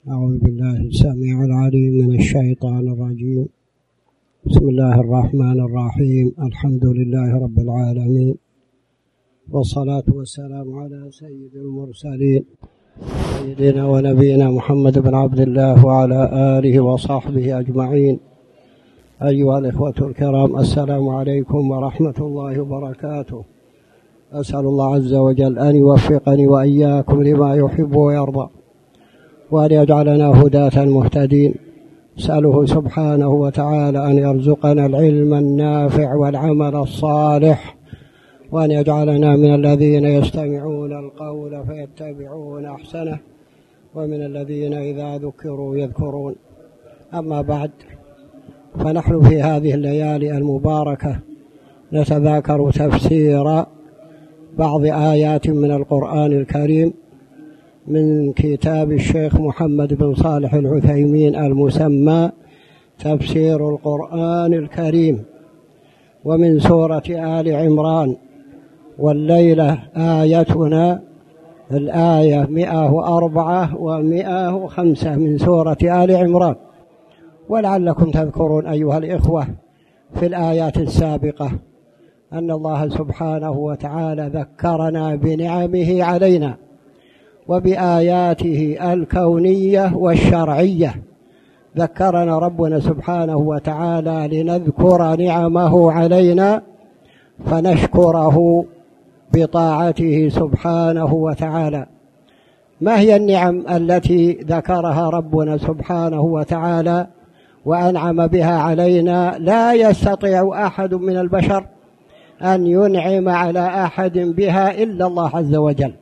أعوذ بالله السميع العليم من الشيطان الرجيم. بسم الله الرحمن الرحيم. الحمد لله رب العالمين، والصلاة والسلام على سيد المرسلين سيدنا ونبينا محمد بن عبد الله وعلى آله وصحبه أجمعين. أيها الإخوة الكرام، السلام عليكم ورحمة الله وبركاته. أسأل الله عز وجل أن يوفقني وإياكم لما يحب ويرضى، وأن يجعلنا هداة مهتدين. أسأله سبحانه وتعالى أن يرزقنا العلم النافع والعمل الصالح، وأن يجعلنا من الذين يستمعون القول فيتبعون أحسنه، ومن الذين إذا ذكروا يذكرون. أما بعد، فنحن في هذه الليالي المباركة نتذاكر تفسير بعض آيات من القرآن الكريم من كتاب الشيخ محمد بن صالح العثيمين المسمى تفسير القرآن الكريم، ومن سورة آل عمران. والليلة آيتنا الآية 104 و105 من سورة آل عمران. ولعلكم تذكرون أيها الإخوة في الآيات السابقة أن الله سبحانه وتعالى ذكرنا بنعمه علينا وبآياته الكونية والشرعية. ذكرنا ربنا سبحانه وتعالى لنذكر نعمه علينا فنشكره بطاعته سبحانه وتعالى. ما هي النعم التي ذكرها ربنا سبحانه وتعالى وأنعم بها علينا؟ لا يستطيع أحد من البشر أن ينعم على أحد بها إلا الله عز وجل.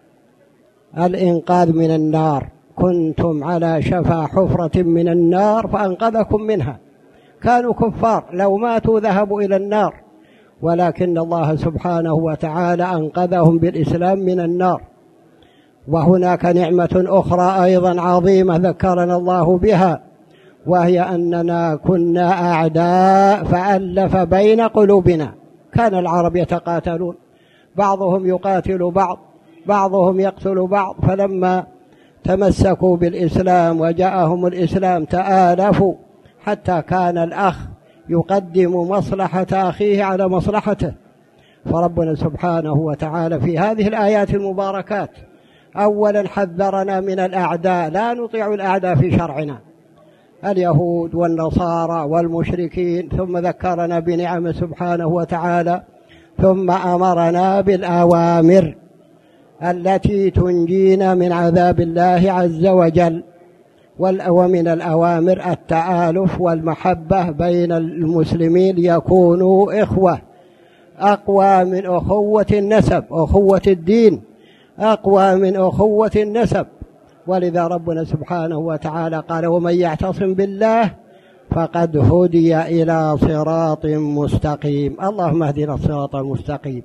الإنقاذ من النار، كنتم على شفا حفرة من النار فأنقذكم منها. كانوا كفار، لو ماتوا ذهبوا إلى النار، ولكن الله سبحانه وتعالى أنقذهم بالإسلام من النار. وهناك نعمة أخرى أيضا عظيمة ذكرنا الله بها، وهي أننا كنا أعداء فألف بين قلوبنا. كان العرب يتقاتلون، بعضهم يقاتل بعض، بعضهم يقتل بعض، فلما تمسكوا بالإسلام وجاءهم الإسلام تآلفوا، حتى كان الأخ يقدم مصلحة أخيه على مصلحته. فربنا سبحانه وتعالى في هذه الآيات المباركات أولا حذرنا من الأعداء، لا نطيع الأعداء في شرعنا، اليهود والنصارى والمشركين، ثم ذكرنا بنعمه سبحانه وتعالى، ثم أمرنا بالأوامر التي تنجينا من عذاب الله عز وجل. ومن الأوامر التآلف والمحبة بين المسلمين ليكونوا إخوة، أقوى من أخوة النسب، أخوة الدين أقوى من أخوة النسب. ولذا ربنا سبحانه وتعالى قال: ومن يعتصم بالله فقد هدي إلى صراط مستقيم. اللهم اهدنا الصراط المستقيم.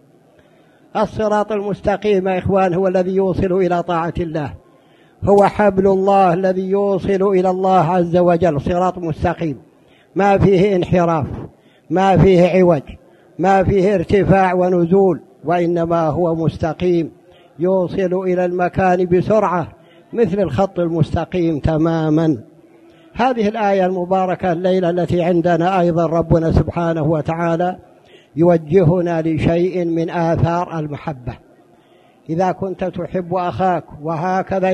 الصراط المستقيم يا إخوان هو الذي يوصل إلى طاعة الله، هو حبل الله الذي يوصل إلى الله عز وجل. صراط مستقيم ما فيه انحراف، ما فيه عوج، ما فيه ارتفاع ونزول، وإنما هو مستقيم يوصل إلى المكان بسرعة، مثل الخط المستقيم تماما. هذه الآية المباركة الليلة التي عندنا أيضا ربنا سبحانه وتعالى يوجهنا لشيء من آثار المحبة. إذا كنت تحب أخاك، وهكذا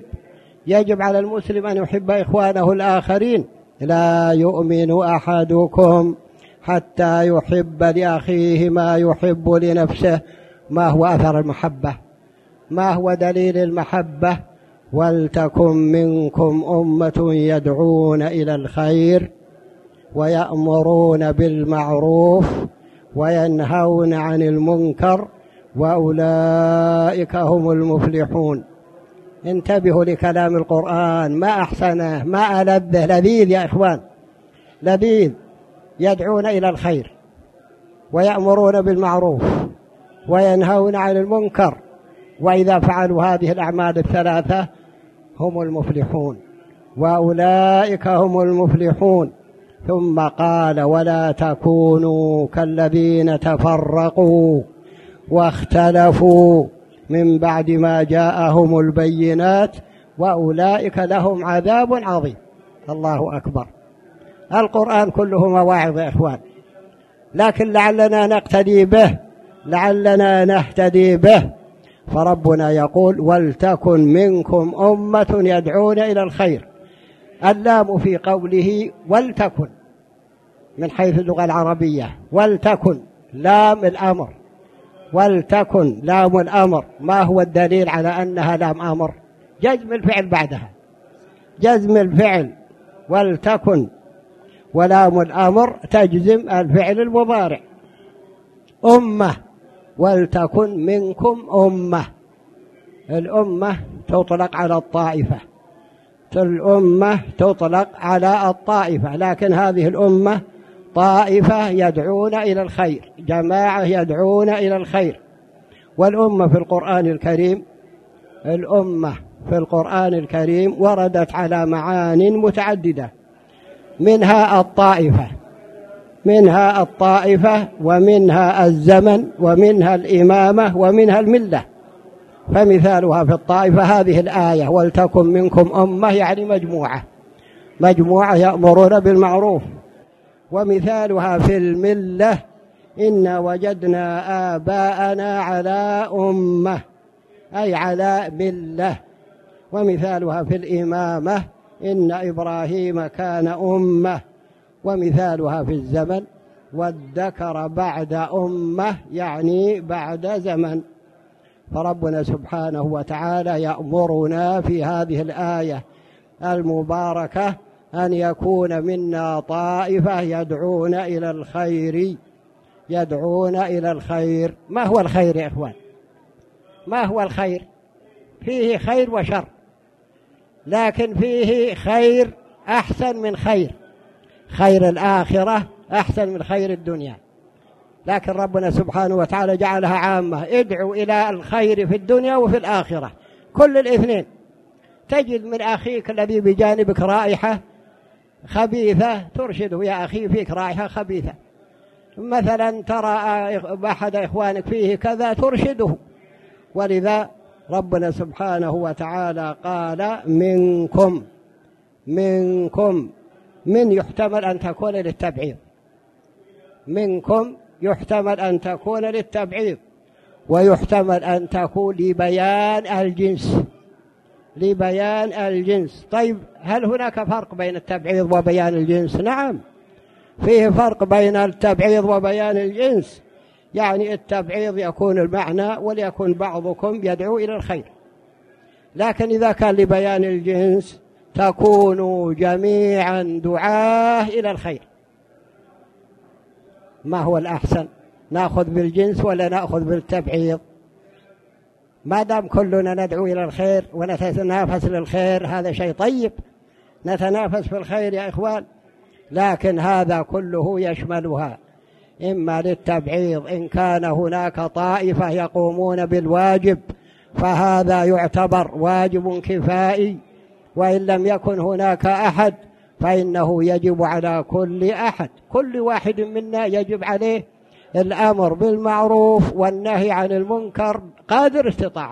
يجب على المسلم أن يحب إخوانه الآخرين. لا يؤمن أحدكم حتى يحب لأخيه ما يحب لنفسه. ما هو أثر المحبة؟ ما هو دليل المحبة؟ ولتكن منكم أمة يدعون إلى الخير ويأمرون بالمعروف وينهون عن المنكر وأولئك هم المفلحون. انتبهوا لكلام القرآن، ما أحسنه، ما ألذه، لذيذ يا إخوان، لذيذ. يدعون إلى الخير ويأمرون بالمعروف وينهون عن المنكر، وإذا فعلوا هذه الأعمال الثلاثة هم المفلحون، وأولئك هم المفلحون. ثم قال: ولا تكونوا كالذين تفرقوا واختلفوا من بعد ما جاءهم البينات وأولئك لهم عذاب عظيم. الله أكبر. القرآن كله مواعظ يا إخوان، لكن لعلنا نهتدي به. فربنا يقول ولتكن منكم أمة يدعون إلى الخير. اللام في قوله ولتكن من حيث اللغة العربية، ولتكن لام الأمر، ولتكن لام الأمر. ما هو الدليل على أنها لام أمر؟ جزم الفعل بعدها، جزم الفعل ولتكن، ولام الأمر تجزم الفعل المضارع. أمة، ولتكن منكم أمة. الأمة تطلق على الطائفة، الأمة تطلق على الطائفة، لكن هذه الأمة طائفة يدعون إلى الخير، جماعة يدعون إلى الخير. والأمة في القرآن الكريم، الأمة في القرآن الكريم وردت على معان متعددة، منها الطائفة ومنها الزمن ومنها الإمامة ومنها الملة. فمثالها في الطائفة هذه الآية ولتكن منكم أمة، يعني مجموعة يأمرون بالمعروف. ومثالها في الملة إنا وجدنا آباءنا على أمة، أي على ملة. ومثالها في الإمامة إن إبراهيم كان أمة. ومثالها في الزمن والذكر بعد أمة، يعني بعد زمن. فربنا سبحانه وتعالى يأمرنا في هذه الآية المباركة أن يكون منا طائفة يدعون إلى الخير، يدعون إلى الخير. ما هو الخير يا إخوان؟ ما هو الخير؟ فيه خير وشر، لكن فيه خير أحسن من خير الآخرة أحسن من خير الدنيا. لكن ربنا سبحانه وتعالى جعلها عامة، ادعوا إلى الخير في الدنيا وفي الآخرة، كل الاثنين. تجد من أخيك الذي بجانبك رائحة خبيثة ترشده، يا أخي فيك رائحة خبيثة. مثلا ترى أحد إخوانك فيه كذا ترشده. ولذا ربنا سبحانه وتعالى قال منكم من يحتمل أن تكون للتبعيض، منكم يحتمل أن تكون للتبعيض، ويحتمل أن تكون لبيان الجنس. طيب هل هناك فرق بين التبعيض وبيان الجنس؟ نعم، فيه فرق بين التبعيض وبيان الجنس. يعني التبعيض يكون المعنى وليكن بعضكم يدعو إلى الخير، لكن إذا كان لبيان الجنس تكونوا جميعا دعاة إلى الخير. ما هو الأحسن، نأخذ بالجنس ولا نأخذ بالتبعيض؟ ما دام كلنا ندعو إلى الخير ونتنافس للخير هذا شيء طيب، نتنافس في الخير يا إخوان. لكن هذا كله يشملها، إما للتبعيض إن كان هناك طائفة يقومون بالواجب فهذا يعتبر واجب كفائي، وإن لم يكن هناك أحد فإنه يجب على كل أحد، كل واحد منا يجب عليه الأمر بالمعروف والنهي عن المنكر قدر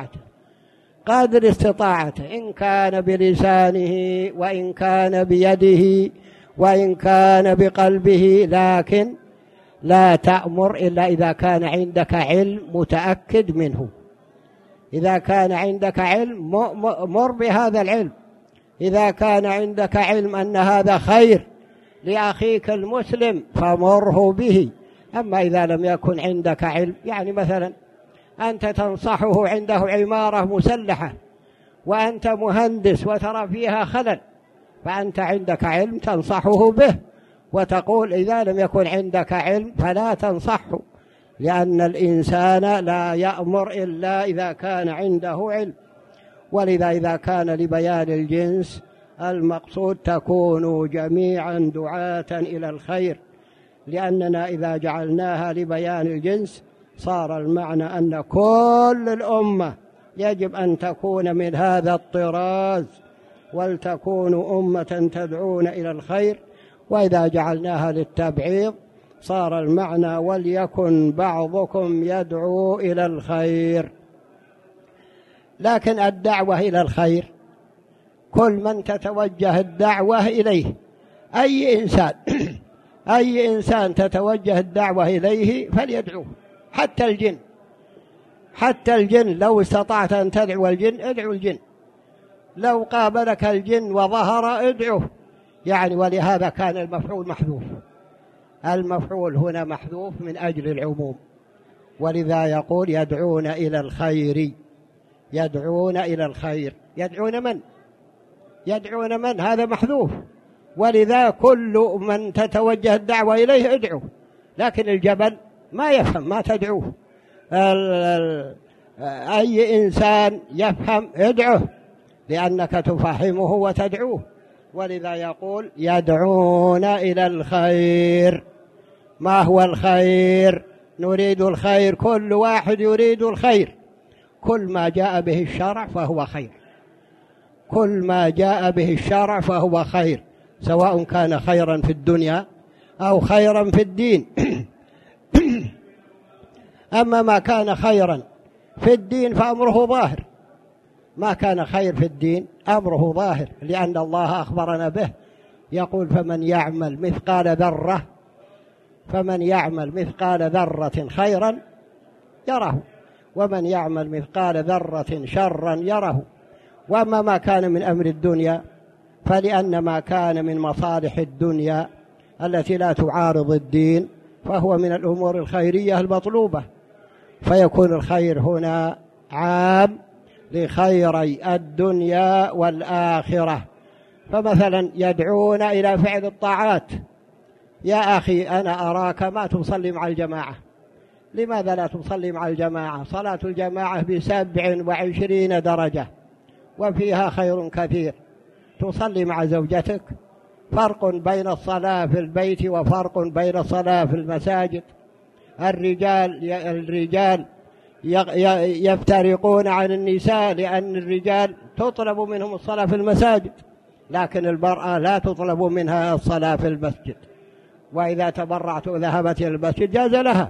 استطاعته، إن كان بلسانه وإن كان بيده وإن كان بقلبه. لكن لا تأمر إلا إذا كان عندك علم متأكد منه. إذا كان عندك علم مر بهذا العلم. إذا كان عندك علم أن هذا خير لأخيك المسلم فمره به. أما إذا لم يكن عندك علم، يعني مثلا أنت تنصحه عنده عمارة مسلحة وأنت مهندس وترى فيها خلل، فأنت عندك علم تنصحه به، وتقول إذا لم يكن عندك علم فلا تنصحه، لأن الإنسان لا يأمر إلا إذا كان عنده علم. ولذا إذا كان لبيان الجنس المقصود تكونوا جميعا دعاة إلى الخير، لأننا إذا جعلناها لبيان الجنس صار المعنى أن كل الأمة يجب أن تكون من هذا الطراز، ولتكونوا أمة تدعون إلى الخير. وإذا جعلناها للتبعيض صار المعنى وليكن بعضكم يدعو إلى الخير. لكن الدعوة إلى الخير كل من تتوجه الدعوة إليه، أي إنسان أي إنسان تتوجه الدعوة إليه فليدعوه، حتى الجن لو استطعت أن تدعو الجن ادعو الجن، لو قابلك الجن وظهر ادعوه يعني. ولهذا كان المفعول محذوف، المفعول هنا محذوف من أجل العموم، ولذا يقول يدعون إلى الخير، يدعون إلى الخير. يدعون من هذا محذوف، ولذا كل من تتوجه الدعوة إليه ادعوه. لكن الجبل ما يفهم، ما تدعوه. أي إنسان يفهم ادعوه، لأنك تفهمه وتدعوه. ولذا يقول يدعون إلى الخير. ما هو الخير؟ نريد الخير، كل واحد يريد الخير. كل ما جاء به الشرع فهو خير، كل ما جاء به الشرع فهو خير، سواء كان خيرا في الدنيا أو خيرا في الدين. أما ما كان خيرا في الدين فأمره ظاهر، ما كان خير في الدين أمره ظاهر، لأن الله أخبرنا به. يقول فمن يعمل مثقال ذرة خيرا يره، ومن يعمل مثقال ذرة شرا يره. وأما ما كان من أمر الدنيا فلأن ما كان من مصالح الدنيا التي لا تعارض الدين فهو من الأمور الخيرية المطلوبة، فيكون الخير هنا عام لخيري الدنيا والآخرة. فمثلا يدعون إلى فعل الطاعات. يا أخي أنا أراك ما تصلي مع الجماعة، لماذا لا تصلي مع الجماعة؟ صلاة الجماعة ب27 درجة وفيها خير كثير. تصلي مع زوجتك، فرق بين الصلاة في البيت وفرق بين الصلاة في المساجد. الرجال يفترقون عن النساء، لأن الرجال تطلب منهم الصلاة في المساجد، لكن المرأة لا تطلب منها الصلاة في المسجد، وإذا تبرعت وذهبت إلى المسجد جاز لها.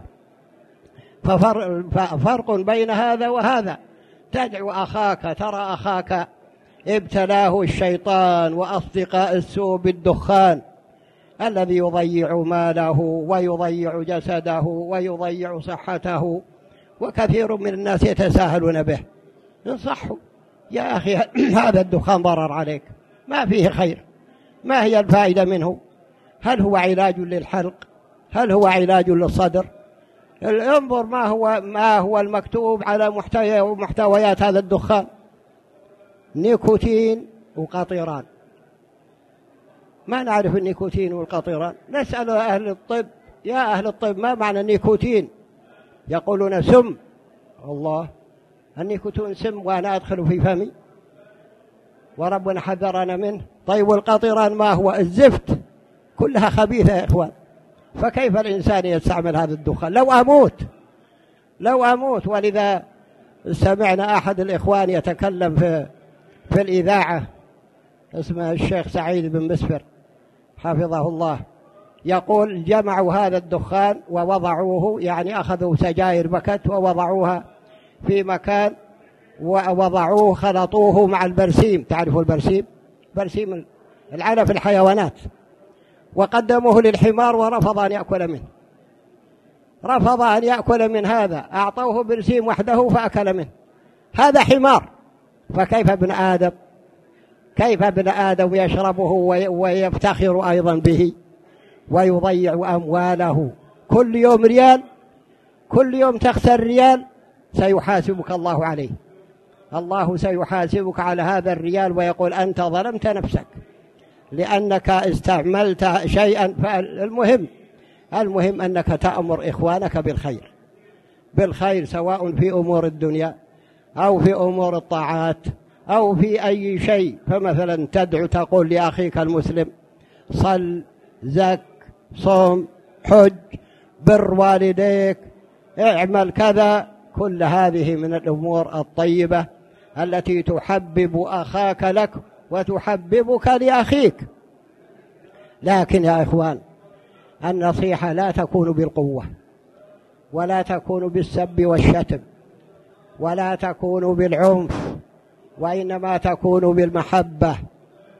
ففرق بين هذا وهذا. تدعو أخاك، ترى أخاك ابتلاه الشيطان وأصدقاء السوء بالدخان الذي يضيع ماله ويضيع جسده ويضيع صحته، وكثير من الناس يتساهلون به. انصحه يا أخي هذا الدخان ضرر عليك، ما فيه خير، ما هي الفائدة منه؟ هل هو علاج للحلق؟ هل هو علاج للصدر؟ انظر ما هو المكتوب على محتويات هذا الدخان: نيكوتين وقطيران. ما نعرف النيكوتين والقطيران، نسأل أهل الطب: يا أهل الطب ما معنى النيكوتين؟ يقولون سم. الله، النيكوتين سم وأنا أدخل في فمي وربنا حذرنا منه. طيب والقطيران ما هو؟ الزفت، كلها خبيثة يا إخوان. فكيف الإنسان يستعمل هذا الدخان؟ لو أموت. ولذا سمعنا أحد الإخوان يتكلم في الإذاعة، اسمه الشيخ سعيد بن مسفر حفظه الله، يقول جمعوا هذا الدخان ووضعوه، يعني أخذوا سجائر بكت ووضعوها في مكان ووضعوه، خلطوه مع البرسيم. تعرفوا البرسيم؟ برسيم العلف الحيوانات. وقدموه للحمار ورفض أن يأكل من هذا. أعطوه برسيم وحده فأكل منه. هذا حمار. فكيف ابن آدم يشربه ويفتخر أيضا به ويضيع أمواله؟ كل يوم ريال، كل يوم تخسر ريال، سيحاسبك الله عليه. الله سيحاسبك على هذا الريال ويقول أنت ظلمت نفسك لأنك استعملت شيئا. المهم أنك تأمر إخوانك بالخير سواء في أمور الدنيا أو في أمور الطاعات أو في أي شيء. فمثلا تدعو تقول لأخيك المسلم: صل، زك، صوم، حج، بر والديك، اعمل كذا. كل هذه من الأمور الطيبة التي تحبب أخاك لك وتحببك لأخيك. لكن يا إخوان، النصيحة لا تكون بالقوة، ولا تكون بالسب والشتم، ولا تكون بالعنف، وإنما تكون بالمحبة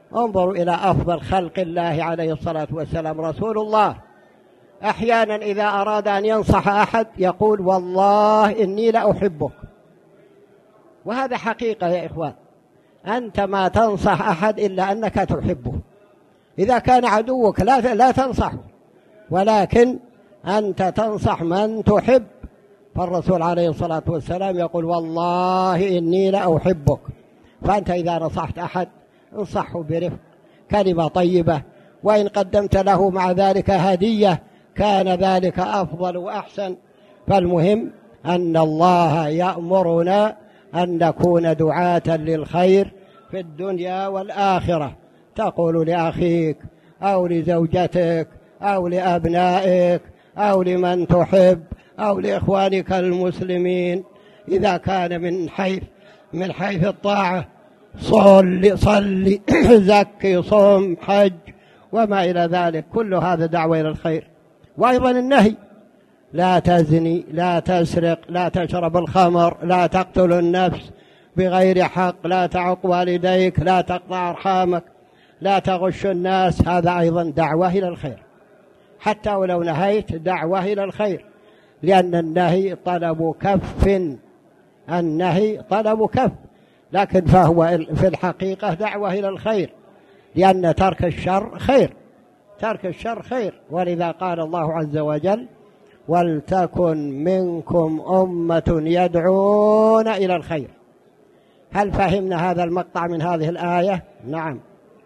انظروا إلى أفضل خلق الله عليه الصلاة والسلام رسول الله، أحيانا إذا أراد أن ينصح أحد يقول والله إني لأحبك. وهذا حقيقة يا إخوان، أنت ما تنصح أحد إلا أنك تحبه. إذا كان عدوك لا تنصحه، ولكن أنت تنصح من تحب. فالرسول عليه الصلاة والسلام يقول والله إني لأحبك. فأنت إذا نصحت أحد انصحه برفق، كلمة طيبة، وإن قدمت له مع ذلك هدية كان ذلك أفضل وأحسن. فالمهم أن الله يأمرنا أن نكون دعاة للخير في الدنيا والآخرة. تقول لأخيك أو لزوجتك أو لأبنائك أو لمن تحب أو لإخوانك المسلمين، إذا كان من حيث الطاعة صلي زكي صم حج وما إلى ذلك، كل هذا دعوة إلى الخير. وأيضا النهي: لا تزني، لا تسرق، لا تشرب الخمر، لا تقتل النفس بغير حق، لا تعق والديك، لا تقطع أرحامك، لا تغش الناس. هذا أيضا دعوة إلى الخير، حتى ولو نهيت دعوة إلى الخير، لأن النهي طلب كف، النهي طلب كف، لكن فهو في الحقيقة دعوة إلى الخير، لأن ترك الشر خير، ترك الشر خير. ولذا قال الله عز وجل: ولتكن منكم أمة يدعون إلى الخير. هل فهمنا هذا المقطع من هذه الآية؟ نعم.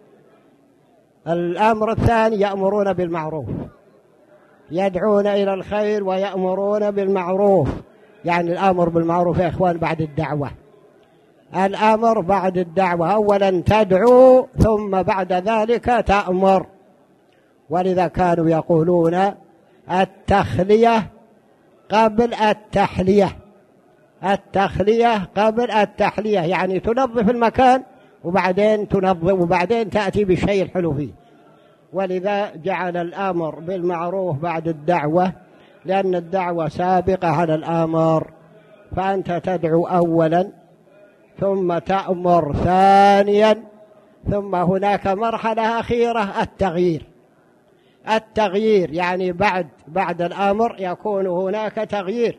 الأمر الثاني: يأمرون بالمعروف، يدعون إلى الخير ويأمرون بالمعروف. يعني الأمر بالمعروف يا إخوان بعد الدعوة، الأمر بعد الدعوة، أولا تدعو ثم بعد ذلك تأمر. ولذا كانوا يقولون التخلية قبل التحلية، التخلية قبل التحلية، يعني تنظف المكان وبعدين تنظف وبعدين تأتي بالشيء الحلو فيه. ولذا جعل الأمر بالمعروف بعد الدعوة، لأن الدعوة سابقة على الأمر، فأنت تدعو أولا ثم تأمر ثانيا، ثم هناك مرحلة أخيرة التغيير. التغيير يعني بعد الأمر يكون هناك تغيير.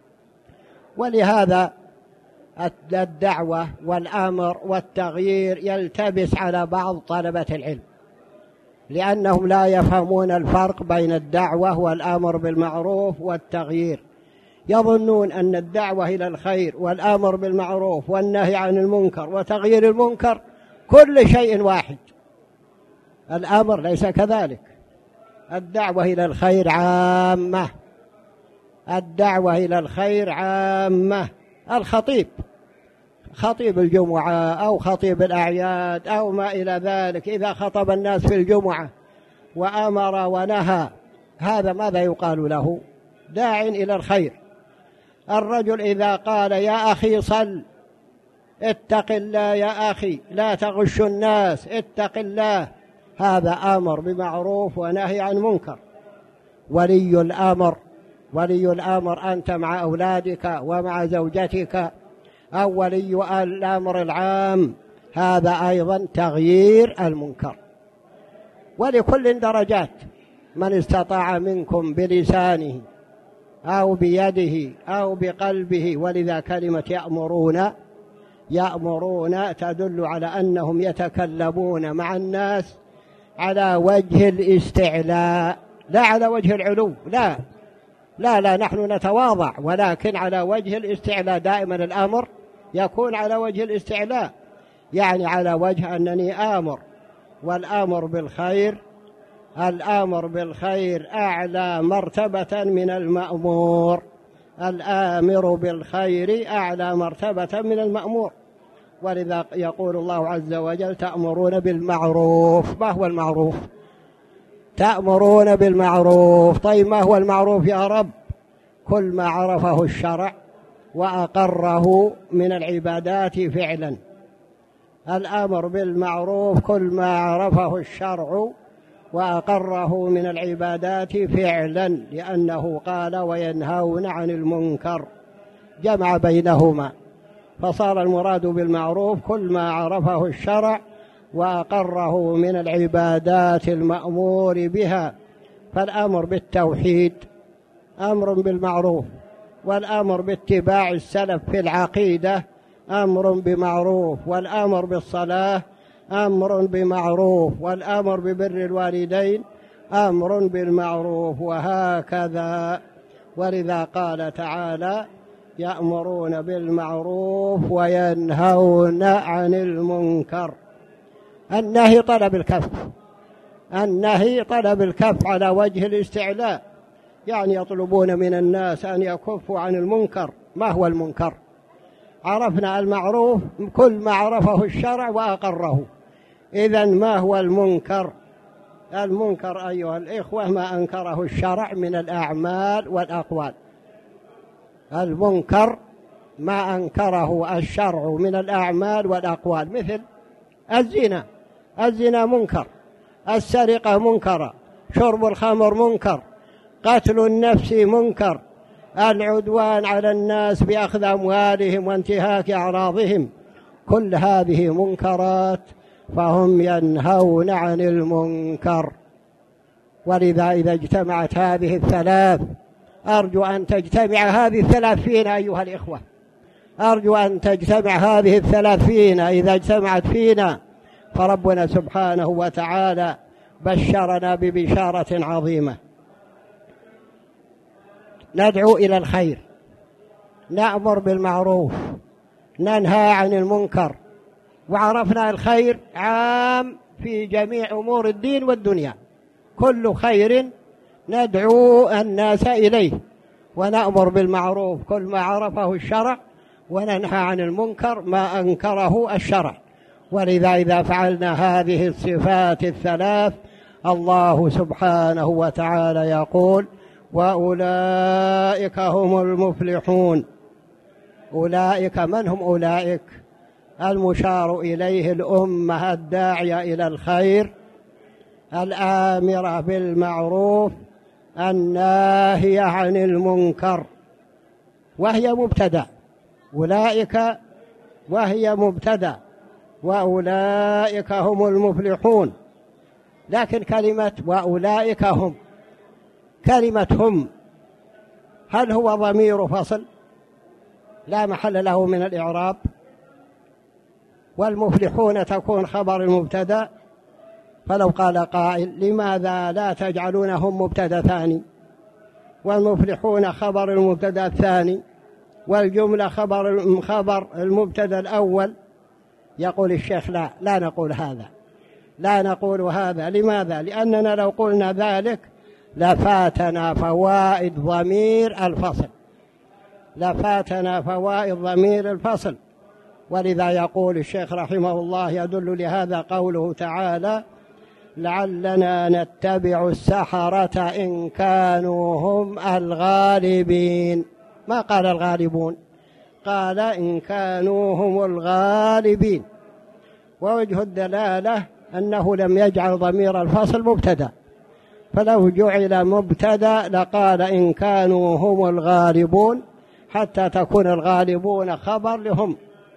ولهذا الدعوة والأمر والتغيير يلتبس على بعض طلبة العلم، لأنهم لا يفهمون الفرق بين الدعوة والأمر بالمعروف والتغيير. يظنون أن الدعوة إلى الخير والأمر بالمعروف والنهي عن المنكر وتغيير المنكر كل شيء واحد. الأمر ليس كذلك، الدعوة إلى الخير عامة، الدعوة إلى الخير عامة. الخطيب، خطيب الجمعة أو خطيب الأعياد أو ما إلى ذلك، إذا خطب الناس في الجمعة وأمر ونهى، هذا ماذا يقال له؟ داع إلى الخير. الرجل إذا قال يا أخي صل، اتق الله يا أخي، لا تغش الناس، اتق الله، هذا أمر بمعروف ونهي عن منكر. ولي الأمر أنت مع أولادك ومع زوجتك، أو ولي الأمر العام، هذا أيضا تغيير المنكر. ولكل درجات: من استطاع منكم بلسانه أو بيده أو بقلبه. ولذا كلمة يأمرون تدل على أنهم يتكلمون مع الناس على وجه الاستعلاء، لا على وجه العلو، لا نحن نتواضع، ولكن على وجه الاستعلاء. دائما الأمر يكون على وجه الاستعلاء، يعني على وجه أنني آمر. والآمر بالخير، الآمر بالخير أعلى مرتبة من المأمور، الآمر بالخير أعلى مرتبة من المأمور. ولذا يقول الله عز وجل: تأمرون بالمعروف. ما هو المعروف؟ تأمرون بالمعروف. طيب ما هو المعروف يا رب؟ كل ما عرفه الشرع وأقره من العبادات فعلا. الأمر بالمعروف كل ما عرفه الشرع وأقره من العبادات فعلا، لأنه قال وينهون عن المنكر، جمع بينهما، فصار المراد بالمعروف كل ما عرفه الشرع وأقره من العبادات المأمور بها. فالأمر بالتوحيد أمر بالمعروف، والأمر باتباع السلف في العقيدة أمر بمعروف، والأمر بالصلاة أمر بمعروف، والأمر ببر الوالدين أمر بالمعروف، وهكذا. ولذا قال تعالى: يأمرون بالمعروف وينهون عن المنكر. النهي طلب الكف، النهي طلب الكف على وجه الاستعلاء، يعني يطلبون من الناس أن يكفوا عن المنكر. ما هو المنكر؟ عرفنا المعروف كل ما عرفه الشرع وأقره. إذن ما هو المنكر؟ المنكر أيها الإخوة ما أنكره الشرع من الأعمال والأقوال. المنكر ما أنكره الشرع من الأعمال والأقوال، مثل الزنا، الزنا منكر، السرقة منكرة، شرب الخمر منكر، قتل النفس منكر، العدوان على الناس بأخذ أموالهم وانتهاك أعراضهم، كل هذه منكرات، فهم ينهون عن المنكر. ولذا إذا اجتمعت هذه الثلاث، أرجو أن تجتمع هذه الثلاث فينا أيها الإخوة، أرجو أن تجتمع هذه الثلاث فينا. إذا اجتمعت فينا فربنا سبحانه وتعالى بشرنا ببشارة عظيمة. ندعو إلى الخير، نأمر بالمعروف، ننهى عن المنكر. وعرفنا الخير عام في جميع أمور الدين والدنيا، كل خير ندعو الناس إليه، ونأمر بالمعروف كل ما عرفه الشرع، وننهى عن المنكر ما أنكره الشرع. ولذا إذا فعلنا هذه الصفات الثلاث الله سبحانه وتعالى يقول: وأولئك هم المفلحون. أولئك من هم أولئك؟ المشار إليه الأمة الداعية إلى الخير، الآمرة بالمعروف، الناهية عن المنكر، وهي مبتدأ. أولئك وهي مبتدأ، وأولئك هم المفلحون. لكن كلمة وأولئك هم، كلمة هم هل هو ضمير فصل لا محل له من الإعراب؟ والمفلحون تكون خبر المبتدأ. فلو قال قائل: لماذا لا تجعلونهم مبتدأ ثاني، والمفلحون خبر المبتدأ الثاني، والجملة خبر المبتدأ الأول؟ يقول الشيخ: لا نقول هذا، لا نقول هذا. لماذا؟ لأننا لو قلنا ذلك لفاتنا فوائد ضمير الفصل، لفاتنا فوائد ضمير الفصل. ولذا يقول الشيخ رحمه الله: يدل لهذا قوله تعالى: لعلنا نتبع السحرة إن كانوا هم الغالبين. ما قال الغالبون، قال إن كانوا هم الغالبين. ووجه الدلالة أنه لم يجعل ضمير الفصل مبتدأ، فلو جعل مبتدأ لقال إن كانوا هم الغالبون، حتى تكون الغالبون خبر لهم.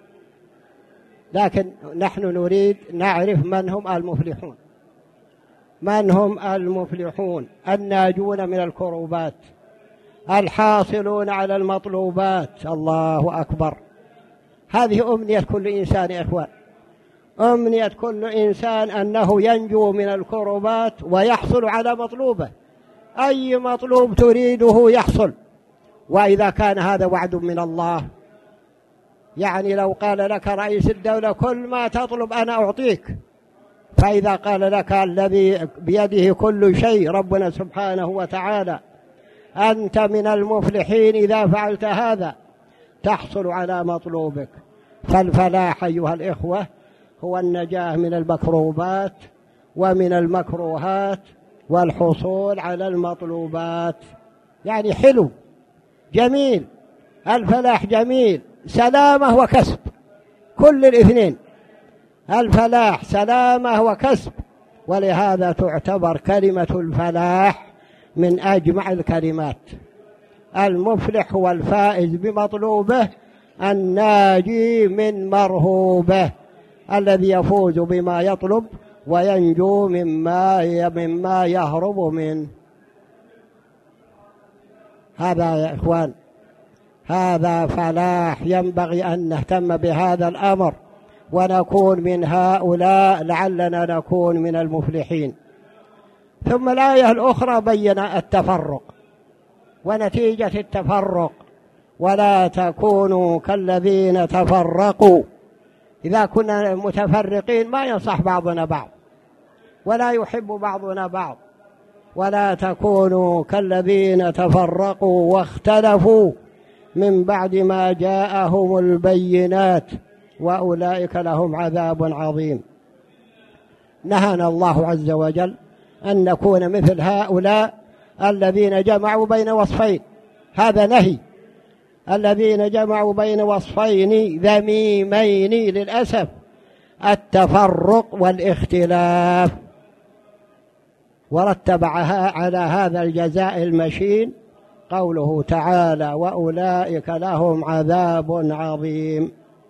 لكن نحن نريد نعرف من هم المفلحون. من هم المفلحون؟ الناجون من الكروبات، الحاصلون على المطلوبات. الله أكبر. هذه أمنية كل إنسان يا إخوان، أمنية كل إنسان أنه ينجو من الكروبات ويحصل على مطلوبه. أي مطلوب تريده يحصل. وإذا كان هذا وعد من الله، يعني لو قال لك رئيس الدولة كل ما تطلب أنا أعطيك، فإذا قال لك الذي بيده كل شيء ربنا سبحانه وتعالى: أنت من المفلحين إذا فعلت هذا، تحصل على مطلوبك. فالفلاح أيها الإخوة هو النجاة من المكروبات ومن المكروهات والحصول على المطلوبات. يعني حلو، جميل، الفلاح جميل، سلامة وكسب، كل الاثنين. الفلاح سلامة وكسب، ولهذا تعتبر كلمة الفلاح من أجمع الكلمات. المفلح هو الفائز بمطلوبه، الناجي من مرهوبه. الذي يفوز بما يطلب وينجو مما يهرب منه. هذا يا إخوان، هذا فلاح، ينبغي أن نهتم بهذا الأمر ونكون من هؤلاء لعلنا نكون من المفلحين. ثم الآية الأخرى بين التفرق ونتيجة التفرق: ولا تكونوا كالذين تفرقوا. إذا كنا متفرقين ما ينصح بعضنا بعض ولا يحب بعضنا بعض. ولا تكونوا كالذين تفرقوا واختلفوا من بعد ما جاءهم البينات وأولئك لهم عذاب عظيم. نهانا الله عز وجل أن نكون مثل هؤلاء الذين جمعوا بين وصفين. هذا نهي، الذين جمعوا بين وصفين ذميمين للأسف: التفرق والاختلاف. ورتب على هذا الجزاء المشين قوله تعالى: وأولئك لهم عذاب عظيم.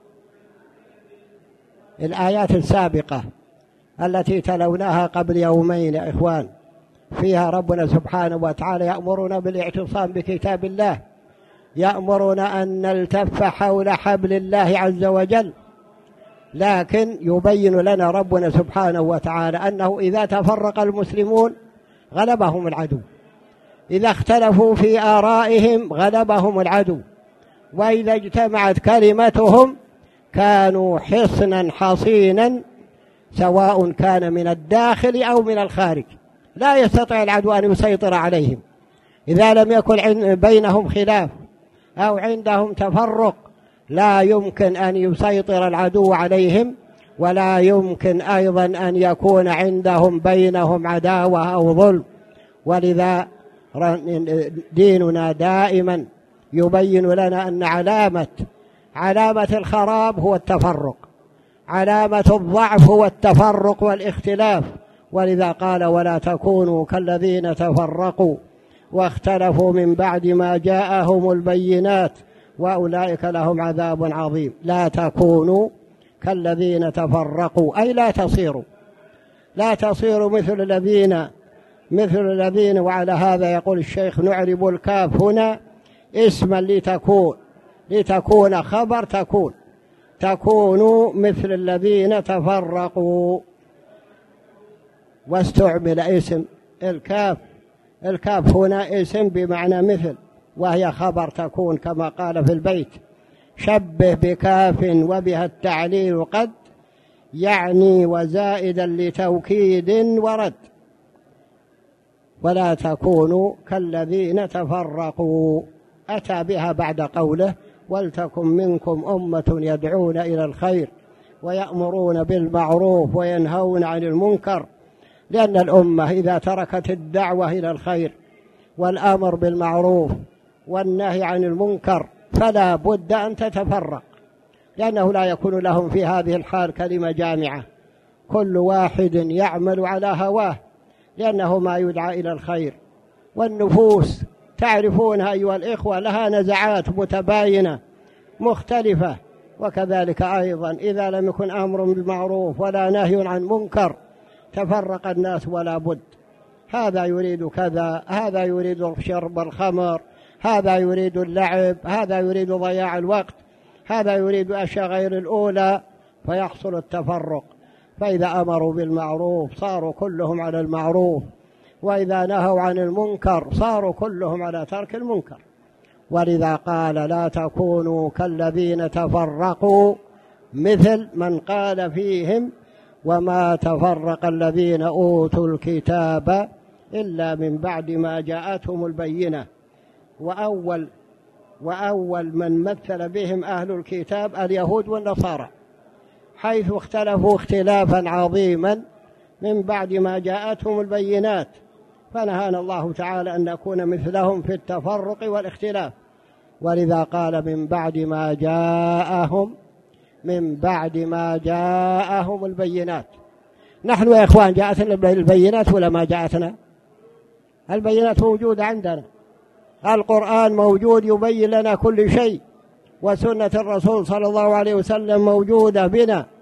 الآيات السابقة التي تلوناها قبل يومين يا إخوان فيها ربنا سبحانه وتعالى يأمرنا بالاعتصام بكتاب الله، يأمرنا أن نلتف حول حبل الله عز وجل، لكن يبين لنا ربنا سبحانه وتعالى أنه إذا تفرق المسلمون غلبهم العدو، إذا اختلفوا في آرائهم غلبهم العدو، وإذا اجتمعت كلمتهم كانوا حصنا حصينا سواء كان من الداخل أو من الخارج. لا يستطيع العدو أن يسيطر عليهم إذا لم يكن بينهم خلاف أو عندهم تفرق. لا يمكن أن يسيطر العدو عليهم، ولا يمكن أيضا أن يكون عندهم بينهم عداوة أو ظلم. ولذا ديننا دائما يبين لنا أن علامة الخراب هو التفرق، علامة الضعف هو التفرق والاختلاف. ولذا قال: ولا تكونوا كالذين تفرقوا واختلفوا من بعد ما جاءهم البينات وأولئك لهم عذاب عظيم. لا تكونوا كالذين تفرقوا، أي لا تصيروا مثل الذين. وعلى هذا يقول الشيخ: نعرب الكاف هنا اسما لتكون خبر تكونوا مثل الذين تفرقوا. واستعمل اسم الكاف هنا اسم بمعنى مثل، وهي خبر تكون كما قال في البيت: شبه بكاف وبها التعليل قد يعني وزائدا لتوكيد ورد. ولا تكونوا كالذين تفرقوا، أتى بها بعد قوله: ولتكن منكم أمة يدعون إلى الخير ويأمرون بالمعروف وينهون عن المنكر. لأن الأمة إذا تركت الدعوة إلى الخير والأمر بالمعروف والنهي عن المنكر فلا بد أن تتفرق، لأنه لا يكون لهم في هذه الحال كلمة جامعة، كل واحد يعمل على هواه، لأنه ما يدعى إلى الخير. والنفوس تعرفونها أيها الإخوة لها نزعات متباينة مختلفة، وكذلك أيضا إذا لم يكن أمر بالمعروف ولا نهي عن منكر تفرق الناس ولا بد. هذا يريد كذا، هذا يريد شرب الخمر، هذا يريد اللعب، هذا يريد ضياع الوقت، هذا يريد أشياء غير الأولى، فيحصل التفرق. فإذا أمروا بالمعروف صاروا كلهم على المعروف، وإذا نهوا عن المنكر صاروا كلهم على ترك المنكر. ولذا قال: لا تكونوا كالذين تفرقوا، مثل من قال فيهم: وما تفرق الذين أوتوا الكتاب إلا من بعد ما جاءتهم البينة. وأول من مثل بهم أهل الكتاب اليهود والنصارى، حيث اختلفوا اختلافا عظيما من بعد ما جاءتهم البينات، فنهانا الله تعالى أن نكون مثلهم في التفرق والاختلاف. ولذا قال: من بعد ما جاءهم البينات. نحن يا إخوان جاءتنا البينات ولا ما جاءتنا؟ البينات موجودة عندنا، القرآن موجود يبين لنا كل شيء، وسنة الرسول صلى الله عليه وسلم موجودة بنا،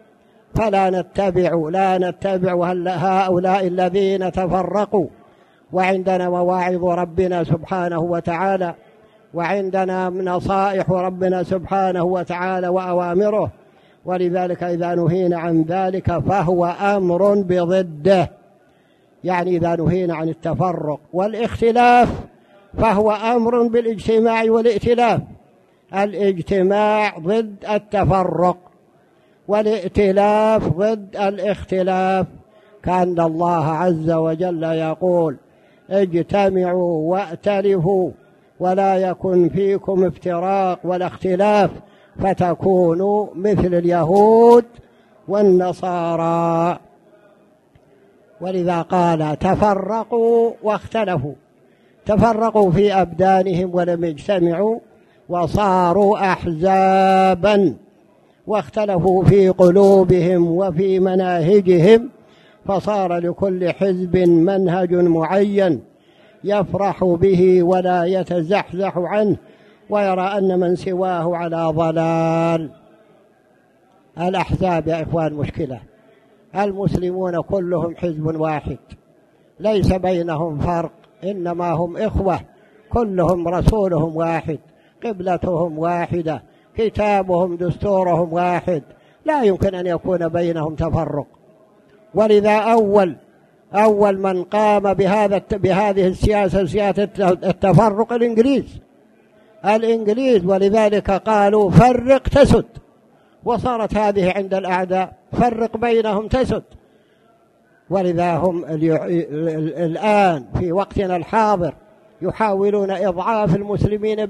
فلا نتبع هؤلاء الذين تفرقوا، وعندنا مواعظ ربنا سبحانه وتعالى، وعندنا نصائح ربنا سبحانه وتعالى وأوامره. ولذلك إذا نهينا عن ذلك فهو أمر بضده، يعني إذا نهينا عن التفرق والاختلاف فهو أمر بالاجتماع والائتلاف. الاجتماع ضد التفرق، والائتلاف ضد الاختلاف. كان الله عز وجل يقول: اجتمعوا وائتلفوا ولا يكن فيكم افتراق ولا اختلاف فتكونوا مثل اليهود والنصارى. ولذا قال: تفرقوا واختلفوا، تفرقوا في أبدانهم ولم يجتمعوا وصاروا أحزابا، واختلفوا في قلوبهم وفي مناهجهم، فصار لكل حزب منهج معين يفرح به ولا يتزحزح عنه، ويرى أن من سواه على ضلال. الأحزاب يا إخوان مشكلة. المسلمون كلهم حزب واحد، ليس بينهم فرق، إنما هم إخوة، كلهم رسولهم واحد، قبلتهم واحدة، كتابهم دستورهم واحد، لا يمكن أن يكون بينهم تفرق. ولذا أول من قام بهذه السياسة، سياسة التفرق، الإنجليز. ولذلك قالوا: فرق تسد، وصارت هذه عند الأعداء، فرق بينهم تسد. ولذا هم الآن في وقتنا الحاضر يحاولون إضعاف المسلمين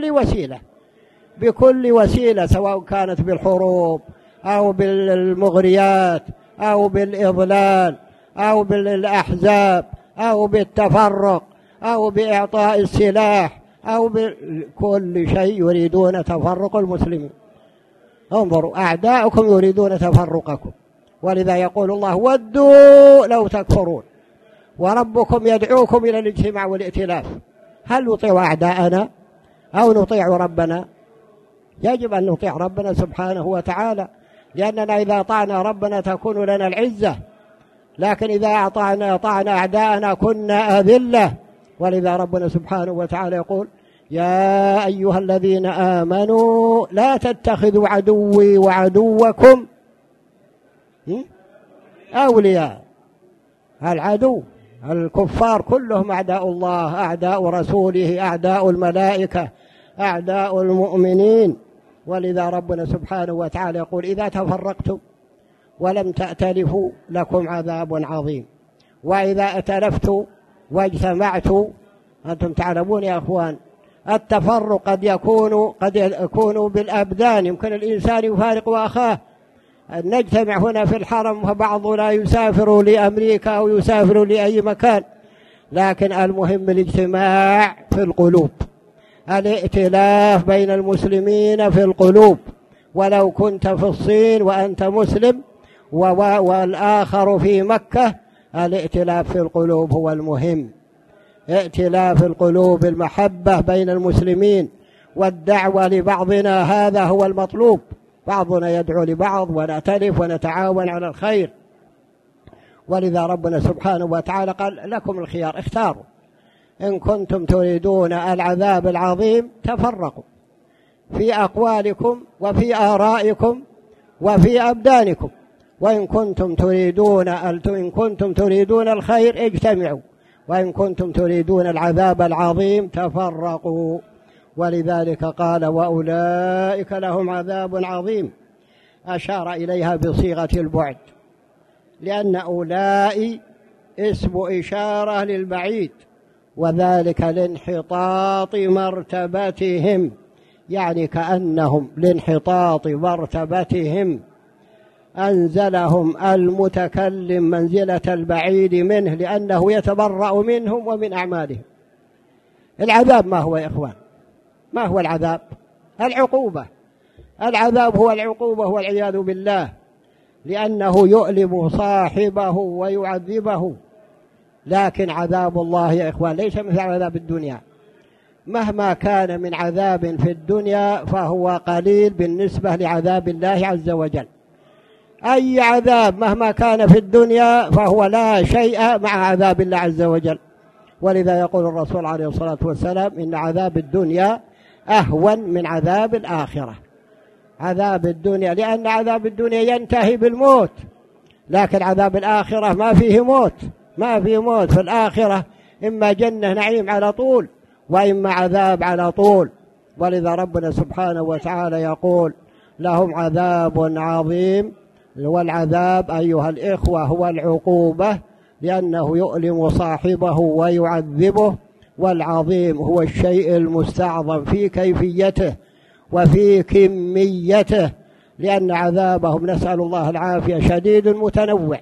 بكل وسيلة، سواء كانت بالحروب أو بالمغريات أو بالإضلال أو بالأحزاب أو بالتفرق أو بإعطاء السلاح أو بكل شيء يريدون تفرق المسلمين. انظروا، أعداؤكم يريدون تفرقكم. ولذا يقول الله: ودوا لو تكفرون، وربكم يدعوكم إلى الاجتماع والائتلاف. هل نطيع أعداءنا أو نطيع ربنا؟ يجب أن نطيع ربنا سبحانه وتعالى، لأننا إذا أطعنا ربنا تكون لنا العزة، لكن إذا أطعنا أعداءنا كنا أذلة. ولذا ربنا سبحانه وتعالى يقول: يا أيها الذين آمنوا لا تتخذوا عدوي وعدوكم أولياء. العدو الكفار كلهم أعداء الله، أعداء رسوله، أعداء الملائكة، أعداء المؤمنين. ولذا ربنا سبحانه وتعالى يقول: إذا تفرقتم ولم تأتلفوا لكم عذاب عظيم، وإذا أتلفتوا واجتمعتوا. أنتم تعلمون يا أخوان، التفرق قد يكون بالأبدان، يمكن الإنسان يفارق أخاه. نجتمع هنا في الحرم فبعضنا يسافر لأمريكا أو يسافر لأي مكان، لكن المهم الاجتماع في القلوب، الائتلاف بين المسلمين في القلوب. ولو كنت في الصين وأنت مسلم والآخر في مكة، الائتلاف في القلوب هو المهم، ائتلاف القلوب، المحبة بين المسلمين والدعوة لبعضنا، هذا هو المطلوب. بعضنا يدعو لبعض ونأتلف ونتعاون على الخير. ولذا ربنا سبحانه وتعالى قال: لكم الخيار، اختاروا إن كنتم تريدون العذاب العظيم تفرقوا في أقوالكم وفي آرائكم وفي أبدانكم، وإن كنتم تريدون الخير اجتمعوا، وإن كنتم تريدون العذاب العظيم تفرقوا. ولذلك قال: وأولئك لهم عذاب عظيم، أشار إليها بصيغة البعد، لأن أولئك اسم إشارة للبعيد، وذلك لانحطاط مرتبتهم، يعني كأنهم لانحطاط مرتبتهم أنزلهم المتكلم منزلة البعيد منه، لأنه يتبرأ منهم ومن أعمالهم. العذاب ما هو يا إخوان؟ ما هو العذاب؟ العقوبة. العذاب هو العقوبة والعياذ بالله، لأنه يؤلم صاحبه ويعذبه. لكن عذاب الله يا إخوان ليس مثل عذاب الدنيا، مهما كان من عذاب في الدنيا فهو قليل بالنسبة لعذاب الله عز وجل. أي عذاب مهما كان في الدنيا فهو لا شيء مع عذاب الله عز وجل. ولذا يقول الرسول عليه الصلاة والسلام إن عذاب الدنيا أهون من عذاب الآخرة. عذاب الدنيا لأن عذاب الدنيا ينتهي بالموت، لكن عذاب الآخرة ما فيه موت، ما فيه موت في الآخرة، إما جنة نعيم على طول وإما عذاب على طول. ولذا ربنا سبحانه وتعالى يقول لهم عذاب عظيم، والعذاب أيها الإخوة هو العقوبة، لأنه يؤلم صاحبه ويعذبه، والعظيم هو الشيء المستعظم في كيفيته وفي كميته، لأن عذابهم نسأل الله العافية شديد متنوع،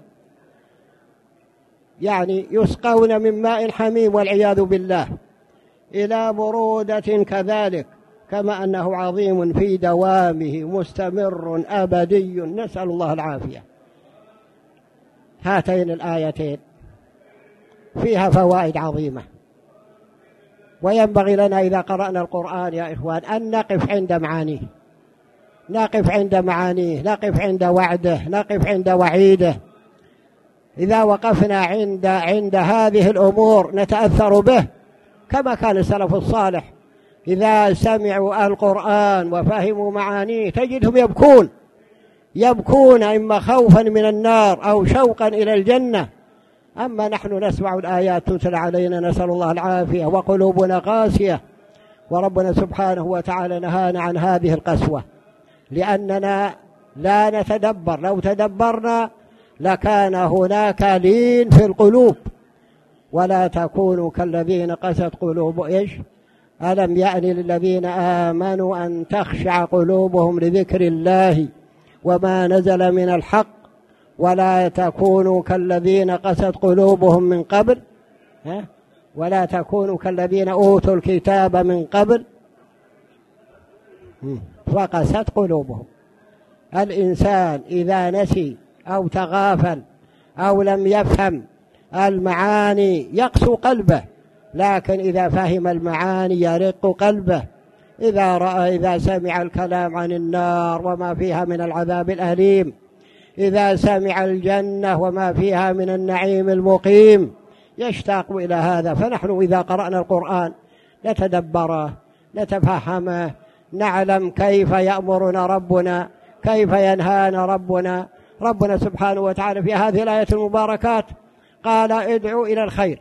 يعني يسقون من ماء حميم والعياذ بالله إلى برودة كذلك، كما أنه عظيم في دوامه مستمر أبدي، نسأل الله العافية. هاتين الآيتين فيها فوائد عظيمة، وينبغي لنا إذا قرأنا القرآن يا إخوان أن نقف عند معانيه، نقف عند معانيه، نقف عند وعده، نقف عند وعيده. إذا وقفنا عند هذه الأمور نتأثر به، كما كان السلف الصالح إذا سمعوا القرآن وفهموا معانيه تجدهم يبكون إما خوفا من النار أو شوقا إلى الجنة. أما نحن نسمع الآيات تتلى علينا نسأل الله العافية وقلوبنا قاسية، وربنا سبحانه وتعالى نهانا عن هذه القسوة لأننا لا نتدبر، لو تدبرنا لكان هناك لين في القلوب. ولا تكونوا كالذين قست قلوب ألم يأن للذين آمنوا أن تخشع قلوبهم لذكر الله وما نزل من الحق، ولا تكونوا كالذين قست قلوبهم من قبل، ولا تكونوا كالذين أوتوا الكتاب من قبل فقست قلوبهم. الإنسان إذا نسي أو تغافل أو لم يفهم المعاني يقسو قلبه، لكن إذا فهم المعاني يرق قلبه. إذا سمع الكلام عن النار وما فيها من العذاب الأليم، إذا سمع الجنة وما فيها من النعيم المقيم يشتاق إلى هذا. فنحن إذا قرأنا القرآن نتدبره، نتفهمه، نعلم كيف يأمرنا ربنا، كيف ينهانا ربنا. ربنا سبحانه وتعالى في هذه الآية المباركات قال ادعوا إلى الخير،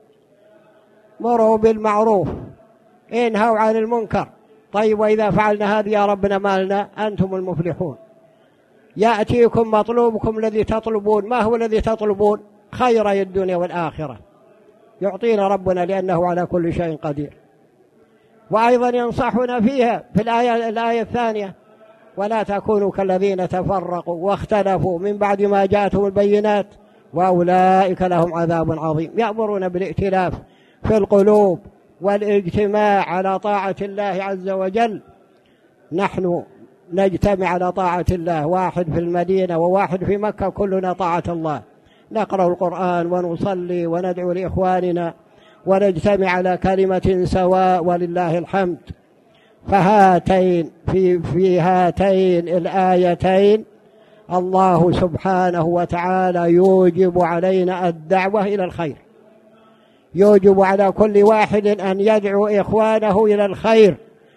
مروا بالمعروف، انهوا عن المنكر. طيب وإذا فعلنا هذه يا ربنا ما لنا؟ أنتم المفلحون. يأتيكم مطلوبكم الذي تطلبون. ما هو الذي تطلبون؟ خيري الدنيا والآخرة يعطينا ربنا لأنه على كل شيء قدير. وأيضا ينصحنا فيها في الآية الثانية ولا تكونوا كالذين تفرقوا واختلفوا من بعد ما جاءتهم البينات وأولئك لهم عذاب عظيم. يأمرون بالائتلاف في القلوب والاجتماع على طاعة الله عز وجل. نحن نجتمع على طاعة الله، واحد في المدينة وواحد في مكة، كلنا طاعة الله، نقرأ القرآن ونصلي وندعو لإخواننا ونجتمع على كلمة سواء ولله الحمد. فهاتين في هاتين الآيتين الله سبحانه وتعالى يوجب علينا الدعوة إلى الخير، يوجب على كل واحد أن يدعو إخوانه إلى الخير.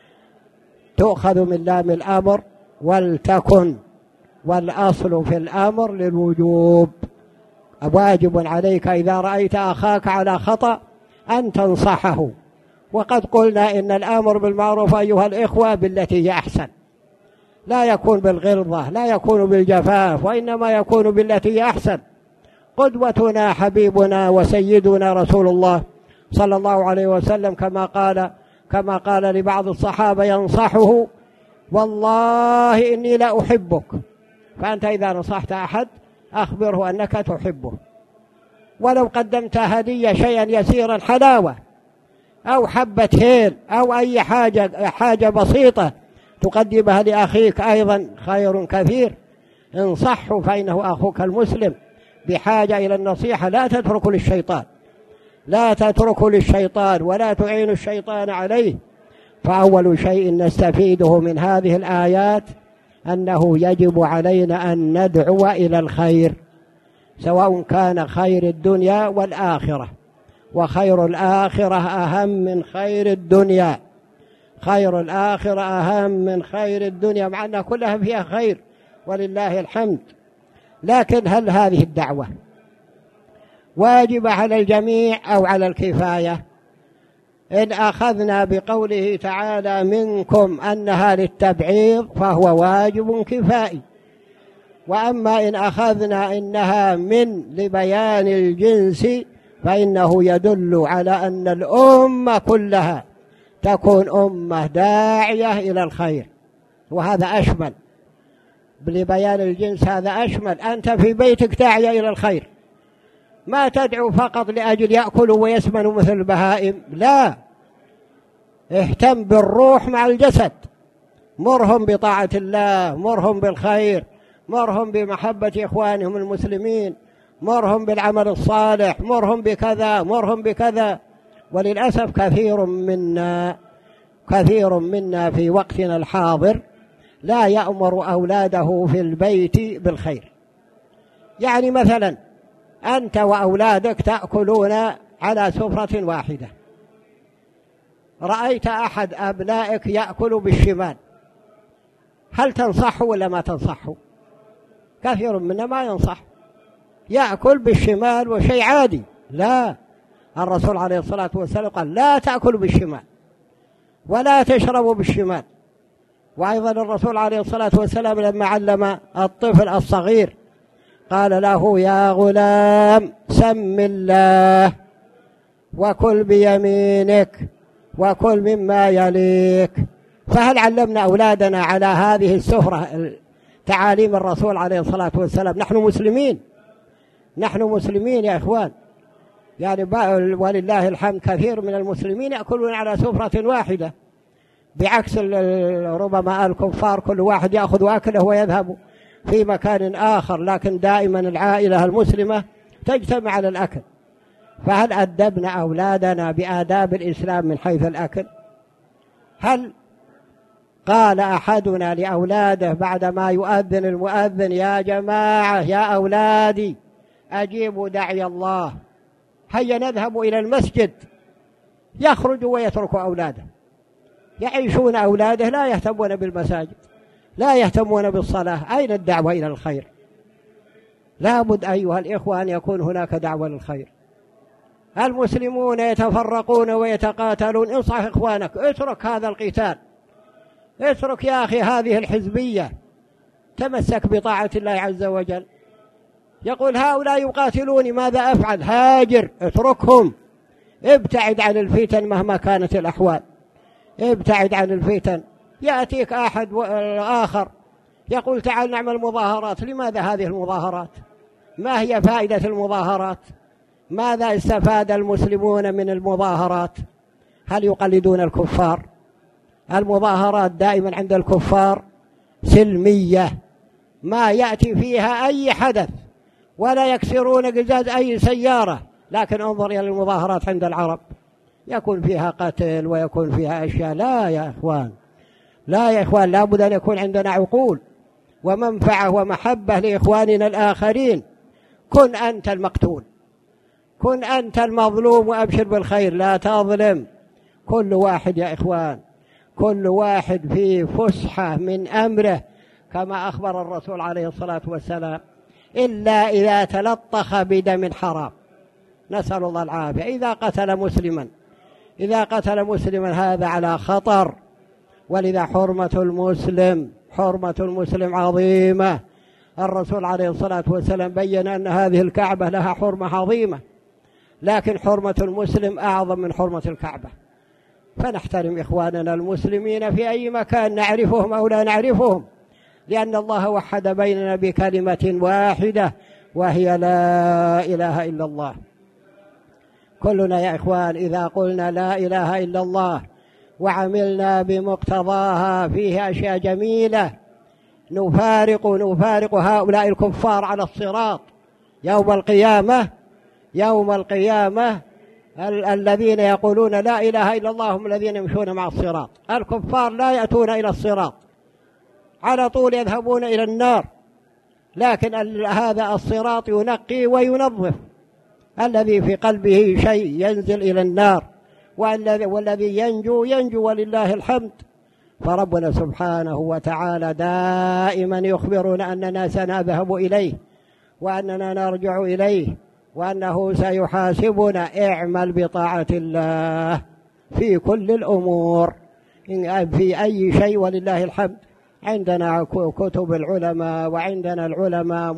تؤخذ من لام الأمر ولتكن، والأصل في الأمر للوجوب. واجب عليك إذا رأيت أخاك على خطأ أن تنصحه. وقد قلنا إن الأمر بالمعروف أيها الإخوة بالتي هي أحسن، لا يكون بالغلظة، لا يكون بالجفاف، وإنما يكون بالتي هي أحسن. قدوتنا حبيبنا وسيدنا رسول الله صلى الله عليه وسلم كما قال لبعض الصحابة ينصحه والله إني لا أحبك. فأنت إذا نصحت أحد أخبره أنك تحبه، ولو قدمت هدية شيئا يسيرا حلاوة أو حبة هيل أو أي حاجة بسيطة تقدمها لأخيك أيضا خير كثير. انصحه فإنه أخوك المسلم بحاجة إلى النصيحة. لا تتركوا للشيطان، لا تتركوا للشيطان ولا تعينوا الشيطان عليه. فأول شيء نستفيده من هذه الآيات أنه يجب علينا أن ندعو إلى الخير، سواء كان خير الدنيا والآخرة، وخير الآخرة أهم من خير الدنيا. خير الآخرة أهم من خير الدنيا، مع أنها كلها فيها خير ولله الحمد. لكن هل هذه الدعوة واجبة على الجميع أو على الكفاية؟ إن أخذنا بقوله تعالى منكم أنها للتبعيض فهو واجب كفائي، وأما إن أخذنا إنها من لبيان الجنس فإنه يدل على أن الأمة كلها تكون أمة داعية إلى الخير، وهذا أشمل. لبيان الجنس هذا أشمل. أنت في بيتك داعية إلى الخير، ما تدعو فقط لأجل يأكلوا ويسمنوا مثل البهائم، لا، اهتم بالروح مع الجسد، مرهم بطاعة الله، مرهم بالخير، مرهم بمحبة إخوانهم المسلمين، مرهم بالعمل الصالح، مرهم بكذا مرهم بكذا. وللأسف كثير منا في وقتنا الحاضر لا يأمر أولاده في البيت بالخير. يعني مثلا أنت وأولادك تأكلون على سفرة واحدة، رأيت أحد أبنائك يأكل بالشمال، هل تنصحه ولا ما تنصحه؟ كثير منا ما ينصح، يأكل بالشمال وشيء عادي. لا، الرسول عليه الصلاة والسلام قال لا تأكلوا بالشمال ولا تشربوا بالشمال. وأيضا الرسول عليه الصلاة والسلام لما علم الطفل الصغير قال له يا غلام سم الله وكل بيمينك وكل مما يليك. فهل علمنا أولادنا على هذه السفرة تعاليم الرسول عليه الصلاة والسلام؟ نحن مسلمين يا إخوان، يعني ولله الحمد كثير من المسلمين يأكلون على سفرة واحدة، بعكس ربما الكفار كل واحد يأخذ أكله ويذهب في مكان آخر، لكن دائما العائلة المسلمة تجتمع على الأكل. فهل أدبنا أولادنا بآداب الإسلام من حيث الأكل؟ هل قال أحدنا لأولاده بعدما يؤذن المؤذن يا جماعة يا أولادي أجيبوا داعي الله، هيا نذهب إلى المسجد؟ يخرج ويترك أولاده، يعيشون أولاده لا يهتمون بالمساجد، لا يهتمون بالصلاة. أين الدعوة إلى الخير؟ لابد أيها الإخوة أن يكون هناك دعوة للخير. المسلمون يتفرقون ويتقاتلون، انصح إخوانك، اترك هذا القتال، اترك يا أخي هذه الحزبية، تمسك بطاعة الله عز وجل. يقول هؤلاء يقاتلوني ماذا أفعل؟ هاجر، اتركهم، ابتعد عن الفتن مهما كانت الأحوال، ابتعد عن الفتن. يأتيك أحد آخر يقول تعال نعمل مظاهرات، لماذا هذه المظاهرات؟ ما هي فائدة المظاهرات؟ ماذا استفاد المسلمون من المظاهرات؟ هل يقلدون الكفار؟ المظاهرات دائما عند الكفار سلمية، ما يأتي فيها أي حدث، ولا يكسرون قزاز أي سيارة. لكن انظر إلى المظاهرات عند العرب، يكون فيها قتل ويكون فيها أشياء. لا يا إخوان، لا يا إخوان، لابد أن يكون عندنا عقول ومنفعة ومحبة لإخواننا الآخرين. كن أنت المقتول، كن أنت المظلوم، وأبشر بالخير، لا تظلم. كل واحد يا إخوان، كل واحد في فسحة من أمره، كما أخبر الرسول عليه الصلاة والسلام، إلا إذا تلطخ بدم حرام، نسأل الله العافية. إذا قتل مسلما هذا على خطر. ولذا حرمة المسلم عظيمة. الرسول عليه الصلاة والسلام بيّن أن هذه الكعبة لها حرمة عظيمة، لكن حرمة المسلم أعظم من حرمة الكعبة. فنحترم إخواننا المسلمين في أي مكان، نعرفهم أو لا نعرفهم، لأن الله وحد بيننا بكلمة واحدة وهي لا إله إلا الله. كلنا يا إخوان إذا قلنا لا إله إلا الله وعملنا بمقتضاها فيه أشياء جميلة، نفارق هؤلاء الكفار على الصراط يوم القيامة. الذين يقولون لا إله إلا الله هم الذين يمشون مع الصراط. الكفار لا يأتون إلى الصراط على طول يذهبون إلى النار. لكن هذا الصراط ينقي وينظف، الذي في قلبه شيء ينزل إلى النار، والذي ينجو ولله الحمد. فربنا سبحانه وتعالى دائما يخبرنا أننا سنذهب إليه وأننا نرجع إليه وأنه سيحاسبنا. اعمل بطاعة الله في كل الأمور، في أي شيء ولله الحمد. عندنا كتب العلماء، وعندنا العلماء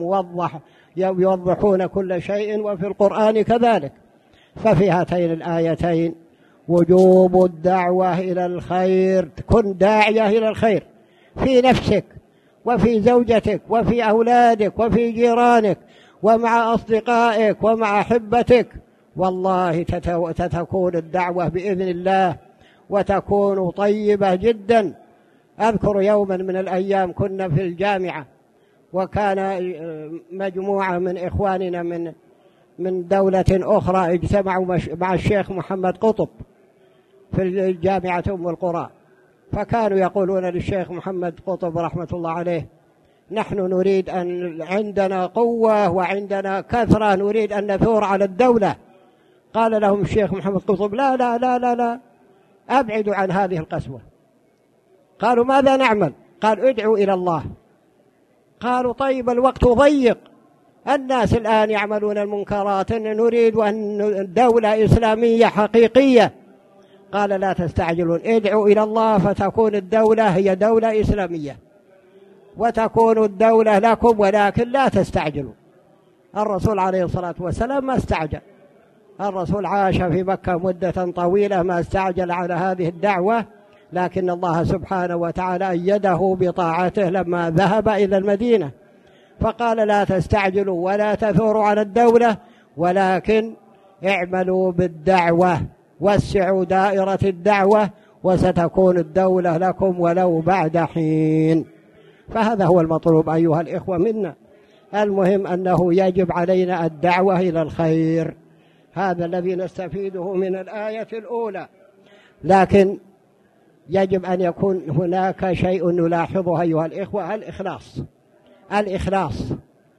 يوضحون كل شيء، وفي القرآن كذلك. ففي هاتين الآيتين وجوب الدعوة إلى الخير. كن داعية إلى الخير في نفسك وفي زوجتك وفي أولادك وفي جيرانك ومع أصدقائك ومع أحبتك. والله تكون الدعوة بإذن الله وتكون طيبة جدا. أذكر يوما من الأيام كنا في الجامعة، وكان مجموعة من إخواننا من دولة أخرى اجتمعوا مع الشيخ محمد قطب في الجامعة أم القرى، فكانوا يقولون للشيخ محمد قطب رحمة الله عليه: نحن نريد أن عندنا قوة وعندنا كثرة، نريد أن نثور على الدولة. قال لهم الشيخ محمد قطب: لا لا لا لا لا، أبعدوا عن هذه القسوة. قالوا: ماذا نعمل؟ قال: ادعوا إلى الله. قالوا: طيب الوقت ضيق، الناس الآن يعملون المنكرات، نريد أن دولة إسلامية حقيقية. قال: لا تستعجلون، ادعوا إلى الله فتكون الدولة هي دولة إسلامية وتكون الدولة لكم، ولكن لا تستعجلوا. الرسول عليه الصلاة والسلام ما استعجل، الرسول عاش في مكة مدة طويلة، ما استعجل على هذه الدعوة، لكن الله سبحانه وتعالى أيده بطاعته لما ذهب إلى المدينة، فقال: لا تستعجلوا ولا تثوروا على الدولة، ولكن اعملوا بالدعوة، وسعوا دائرة الدعوة، وستكون الدولة لكم ولو بعد حين. فهذا هو المطلوب أيها الإخوة منا. المهم أنه يجب علينا الدعوة إلى الخير، هذا الذي نستفيده من الآية الأولى. لكن يجب أن يكون هناك شيء نلاحظه أيها الإخوة: الإخلاص.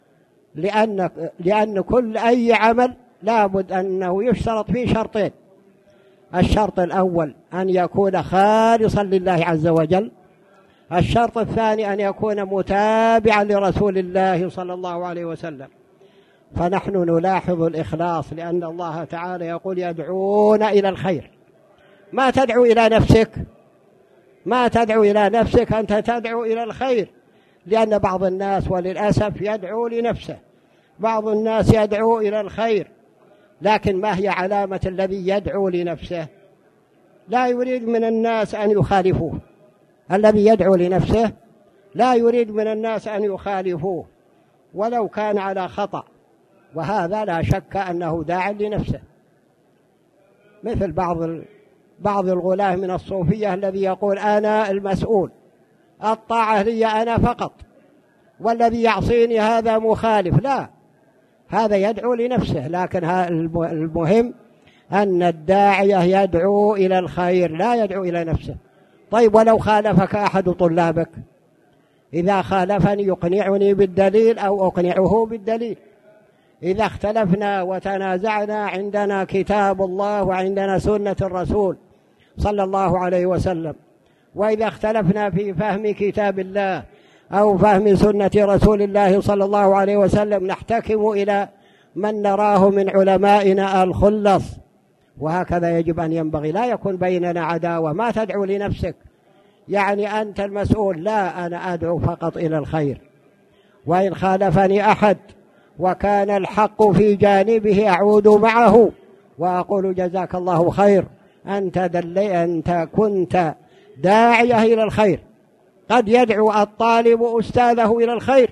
لأن كل أي عمل لابد أنه يشترط فيه شرطين: الشرط الأول أن يكون خالصا لله عز وجل، الشرط الثاني أن يكون متابعا لرسول الله صلى الله عليه وسلم. فنحن نلاحظ الإخلاص، لأن الله تعالى يقول: يدعون إلى الخير. ما تدعو إلى نفسك، ما تدعو إلى نفسك، أنت تدعو إلى الخير. لأن بعض الناس وللأسف يدعو لنفسه، بعض الناس يدعو إلى الخير، لكن ما هي علامة الذي يدعو لنفسه؟ لا يريد من الناس أن يخالفوه. الذي يدعو لنفسه لا يريد من الناس أن يخالفوه ولو كان على خطأ، وهذا لا شك أنه داع لنفسه. مثل بعض الغلاة من الصوفية الذي يقول: أنا المسؤول، الطاعة لي أنا فقط، والذي يعصيني هذا مخالف. لا، هذا يدعو لنفسه. لكن المهم أن الداعية يدعو إلى الخير، لا يدعو إلى نفسه. طيب ولو خالفك أحد طلابك، إذا خالفني يقنعني بالدليل أو أقنعه بالدليل. إذا اختلفنا وتنازعنا، عندنا كتاب الله وعندنا سنة الرسول صلى الله عليه وسلم. وإذا اختلفنا في فهم كتاب الله أو فهم سنة رسول الله صلى الله عليه وسلم، نحتكم إلى من نراه من علمائنا الخلص. وهكذا يجب أن ينبغي، لا يكون بيننا عداوة. ما تدعو لنفسك يعني أنت المسؤول، لا، أنا أدعو فقط إلى الخير. وإن خالفني أحد وكان الحق في جانبه أعود معه وأقول: جزاك الله خير، أنت كنت داعية إلى الخير. قد يدعو الطالب أستاذه إلى الخير،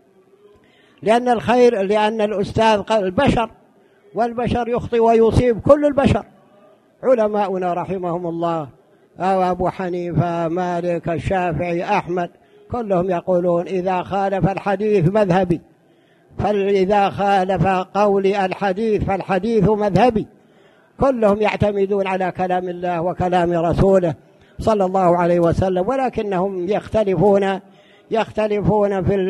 لأن الأستاذ البشر، والبشر يخطئ ويصيب كل البشر. علماؤنا رحمهم الله، أو أبو حنيفة، مالك، الشافعي، أحمد، كلهم يقولون: إذا خالف الحديث مذهبي، فإذا خالف قولي الحديث فالحديث مذهبي. كلهم يعتمدون على كلام الله وكلام رسوله صلى الله عليه وسلم، ولكنهم يختلفون يختلفون في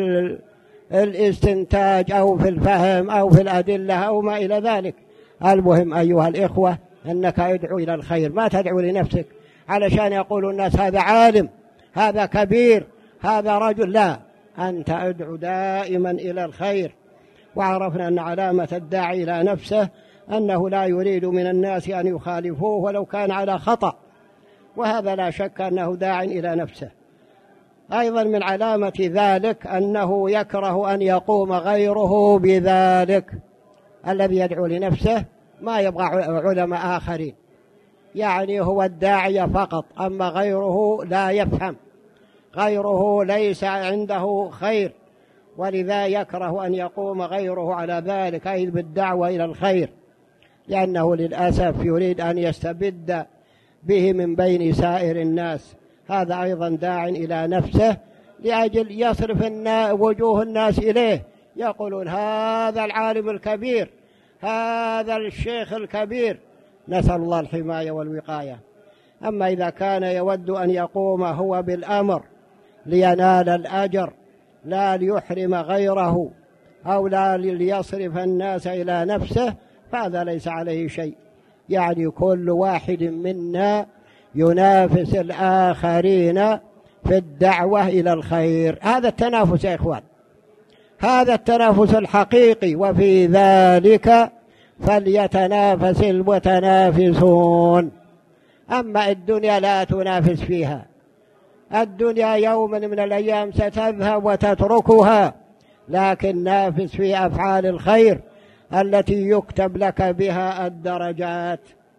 الاستنتاج أو في الفهم أو في الأدلة أو ما إلى ذلك. المهم أيها الإخوة أنك ادعو إلى الخير، ما تدعو لنفسك علشان يقول الناس هذا عالم، هذا كبير، هذا رجل. لا، أنت ادعو دائما إلى الخير. وعرفنا أن علامة الداعي إلى نفسه أنه لا يريد من الناس أن يخالفوه ولو كان على خطأ، وهذا لا شك أنه داع إلى نفسه. أيضا من علامة ذلك أنه يكره أن يقوم غيره بذلك. الذي يدعو لنفسه ما يبغى علماء آخرين، يعني هو الداعية فقط، أما غيره لا يفهم، غيره ليس عنده خير، ولذا يكره أن يقوم غيره على ذلك، أي بالدعوة إلى الخير، لأنه للأسف يريد أن يستبد به من بين سائر الناس. هذا أيضا داع إلى نفسه لأجل يصرف وجوه الناس إليه، يقولون هذا العالم الكبير، هذا الشيخ الكبير، نسأل الله الحماية والوقاية. أما إذا كان يود أن يقوم هو بالأمر لينال الأجر لا ليحرم غيره أو لا ليصرف الناس إلى نفسه، فهذا ليس عليه شيء. يعني كل واحد منا ينافس الآخرين في الدعوة إلى الخير. هذا التنافس يا إخوان، هذا التنافس الحقيقي، وفي ذلك فليتنافس المتنافسون. أما الدنيا لا تنافس فيها، الدنيا يوم من الأيام ستذهب وتتركها، لكن نافس في أفعال الخير التي يكتب لك بها الدرجات.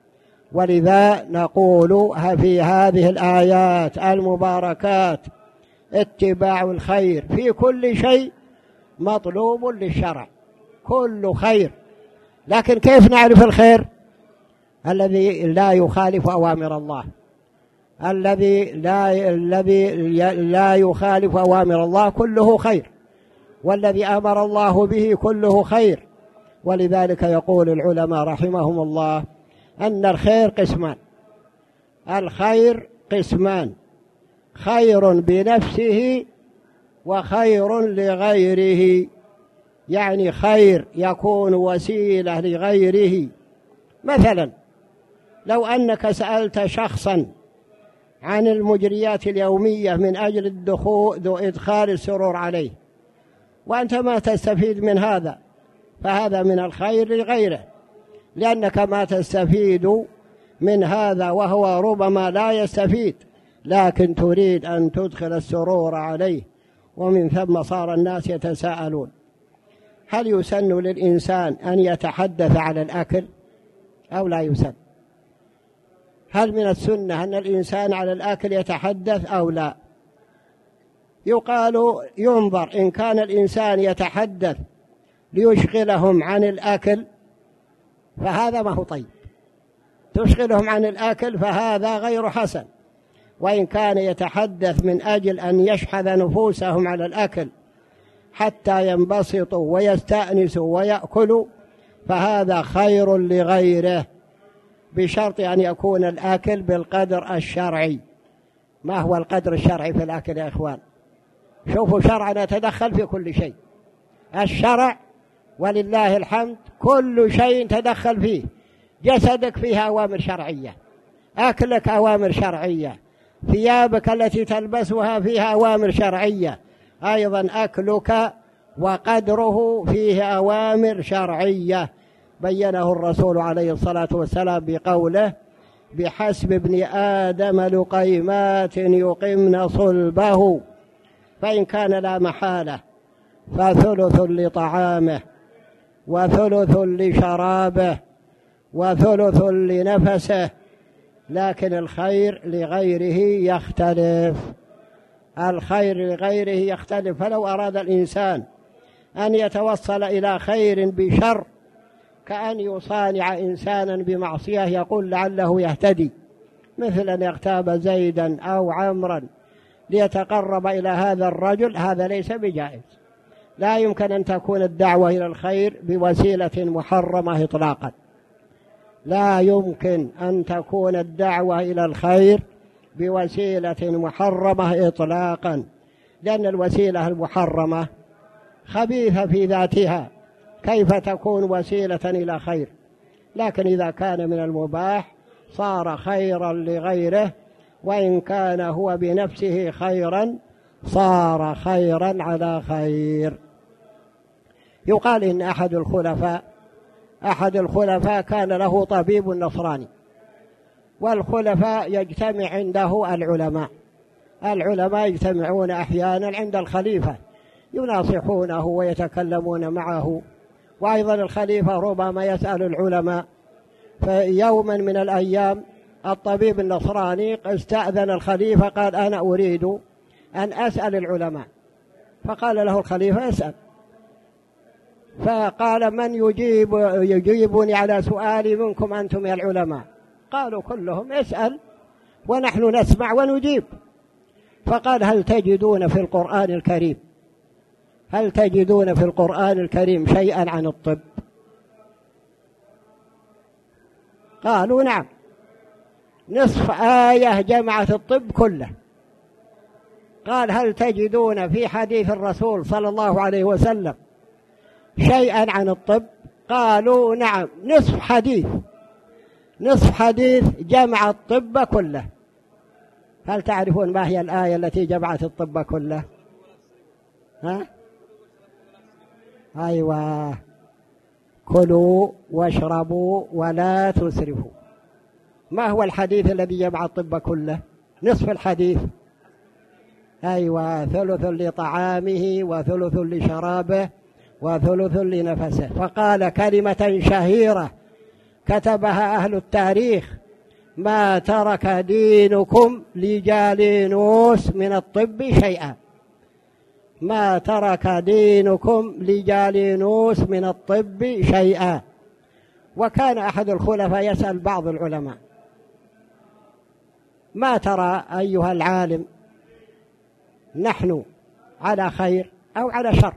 ولذا نقول في هذه الآيات المباركات اتباع الخير في كل شيء مطلوب للشرع، كل خير. لكن كيف نعرف الخير؟ الذي لا يخالف أوامر الله، الذي لا يخالف أوامر الله كله خير، والذي أمر الله به كله خير. ولذلك يقول العلماء رحمهم الله أن الخير قسمان، الخير قسمان: خير بنفسه وخير لغيره. يعني خير يكون وسيلة لغيره. مثلا لو أنك سألت شخصا عن المجريات اليومية من أجل إدخال السرور عليه، وأنت ما تستفيد من هذا، فهذا من الخير لغيره، لأنك ما تستفيد من هذا وهو ربما لا يستفيد، لكن تريد أن تدخل السرور عليه. ومن ثم صار الناس يتساءلون: هل يسن للإنسان أن يتحدث على الأكل أو لا يسن؟ هل من السنة أن الإنسان على الأكل يتحدث أو لا؟ يقال ينظر، إن كان الإنسان يتحدث ليشغلهم عن الأكل فهذا ما هو طيب، تشغلهم عن الأكل فهذا غير حسن. وإن كان يتحدث من أجل أن يشحذ نفوسهم على الأكل حتى ينبسطوا ويستأنسوا ويأكلوا فهذا خير لغيره، بشرط أن يكون الأكل بالقدر الشرعي. ما هو القدر الشرعي في الأكل يا إخوان؟ شوفوا، شرعنا يتدخل في كل شيء، الشرع ولله الحمد كل شيء تدخل فيه. جسدك فيها أوامر شرعية، أكلك أوامر شرعية، ثيابك التي تلبسها فيها أوامر شرعية، أيضا أكلك وقدره فيه أوامر شرعية بينه الرسول عليه الصلاة والسلام بقوله: بحسب ابن آدم لقيمات يقمن صلبه، فإن كان لا محالة فثلث لطعامه وثلث لشرابه وثلث لنفسه. لكن الخير لغيره يختلف، الخير لغيره يختلف. فلو أراد الإنسان أن يتوصل إلى خير بشر، كأن يصانع إنسانا بمعصية يقول لعله يهتدي، مثل أن يغتاب زيدا أو عمرا ليتقرب إلى هذا الرجل، هذا ليس بجائز. لا يمكن أن تكون الدعوة إلى الخير بوسيلة محرمة إطلاقا، لا يمكن أن تكون الدعوة إلى الخير بوسيلة محرمة إطلاقا، لأن الوسيلة المحرمة خبيثة في ذاتها، كيف تكون وسيلة إلى خير؟ لكن إذا كان من المباح صار خيرا لغيره، وإن كان هو بنفسه خيرا صار خيرا على خير. يقال إن أحد الخلفاء كان له طبيب نصراني، والخلفاء يجتمع عنده العلماء يجتمعون أحيانا عند الخليفة يناصحونه ويتكلمون معه، وأيضا الخليفة ربما يسأل العلماء. فيوما من الأيام الطبيب النصراني استأذن الخليفة، قال أنا أريد أن أسأل العلماء. فقال له الخليفة اسأل. فقال من يجيبني على سؤالي منكم أنتم يا العلماء؟ قالوا كلهم اسأل ونحن نسمع ونجيب. فقال هل تجدون في القرآن الكريم شيئا عن الطب؟ قالوا نعم، نصف آية جمعت الطب كله. قال هل تجدون في حديث الرسول صلى الله عليه وسلم شيئا عن الطب؟ قالوا نعم، نصف حديث جمع الطب كله. هل تعرفون ما هي الآية التي جمعت الطب كله؟ أيوة، كلوا واشربوا ولا تسرفوا. ما هو الحديث الذي جمع الطب كله؟ نصف الحديث. أيوة، ثلث لطعامه وثلث لشرابه وثلث لنفسه. فقال كلمة شهيرة كتبها أهل التاريخ: ما ترك دينكم لجالينوس من الطب شيئا. ما ترك دينكم لجالينوس من الطب شيئا. وكان أحد الخلفاء يسأل بعض العلماء: ما ترى أيها العالم، نحن على خير أو على شر؟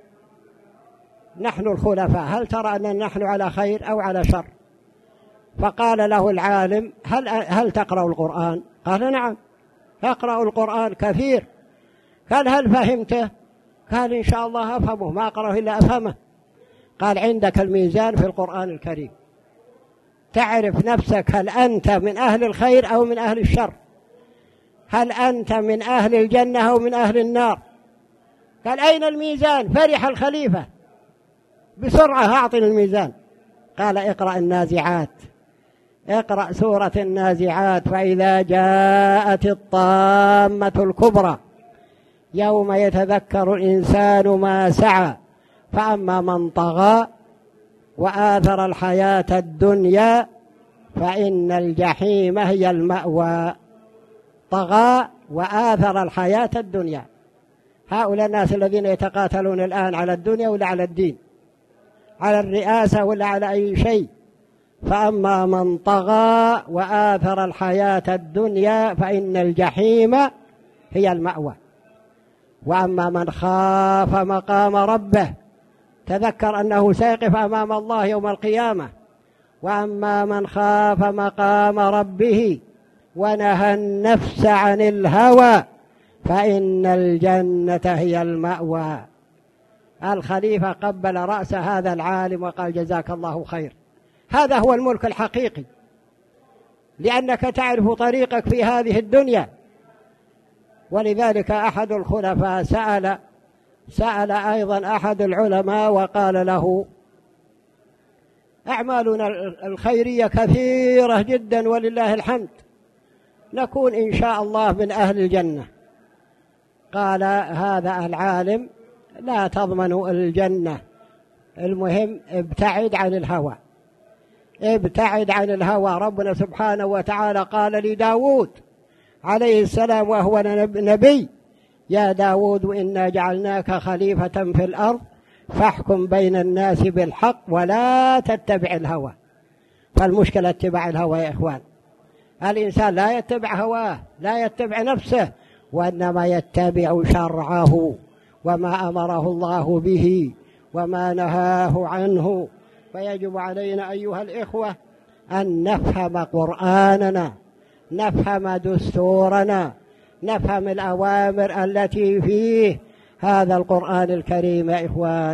نحن الخلفاء هل ترى أن نحن على خير أو على شر؟ فقال له العالم: هل تقرأ القرآن؟ قال: نعم أقرأ القرآن كثير. قال: هل فهمته؟ قال: إن شاء الله أفهمه، ما أقرأه إلا أفهمه. قال: عندك الميزان في القرآن الكريم، تعرف نفسك هل أنت من أهل الخير أو من أهل الشر؟ هل أنت من أهل الجنة أو من أهل النار؟ قال: أين الميزان؟ فرح الخليفة: بسرعة أعطني الميزان. قال: اقرأ النازعات، اقرأ سورة النازعات: فإذا جاءت الطامة الكبرى يوم يتذكر الإنسان ما سعى فأما من طغى وآثر الحياة الدنيا فإن الجحيم هي المأوى. طغى وآثر الحياة الدنيا، هؤلاء الناس الذين يتقاتلون الآن على الدنيا ولا على الدين، على الرئاسة ولا على أي شيء. فأما من طغى وآثر الحياة الدنيا فإن الجحيم هي المأوى. وأما من خاف مقام ربه، تذكر أنه سيقف أمام الله يوم القيامة. وأما من خاف مقام ربه ونهى النفس عن الهوى فإن الجنة هي المأوى. الخليفة قبل رأس هذا العالم وقال: جزاك الله خير. هذا هو الملك الحقيقي، لأنك تعرف طريقك في هذه الدنيا. ولذلك أحد الخلفاء سأل أيضا أحد العلماء وقال له: أعمالنا الخيرية كثيرة جدا ولله الحمد، نكون إن شاء الله من أهل الجنة. قال هذا العالم: لا تضمنوا الجنة، المهم ابتعد عن الهوى، ابتعد عن الهوى. ربنا سبحانه وتعالى قال لداود عليه السلام وهو نبي: يا داود إنا جعلناك خليفة في الأرض فاحكم بين الناس بالحق ولا تتبع الهوى. فالمشكلة اتباع الهوى يا إخوان. الإنسان لا يتبع هواه، لا يتبع نفسه، وإنما يتبع شرعه وما أمره الله به وما نهاه عنه. فيجب علينا أيها الإخوة أن نفهم قرآننا، نفهم دستورنا، نفهم الأوامر التي فيه هذا القرآن الكريم يا إخوان.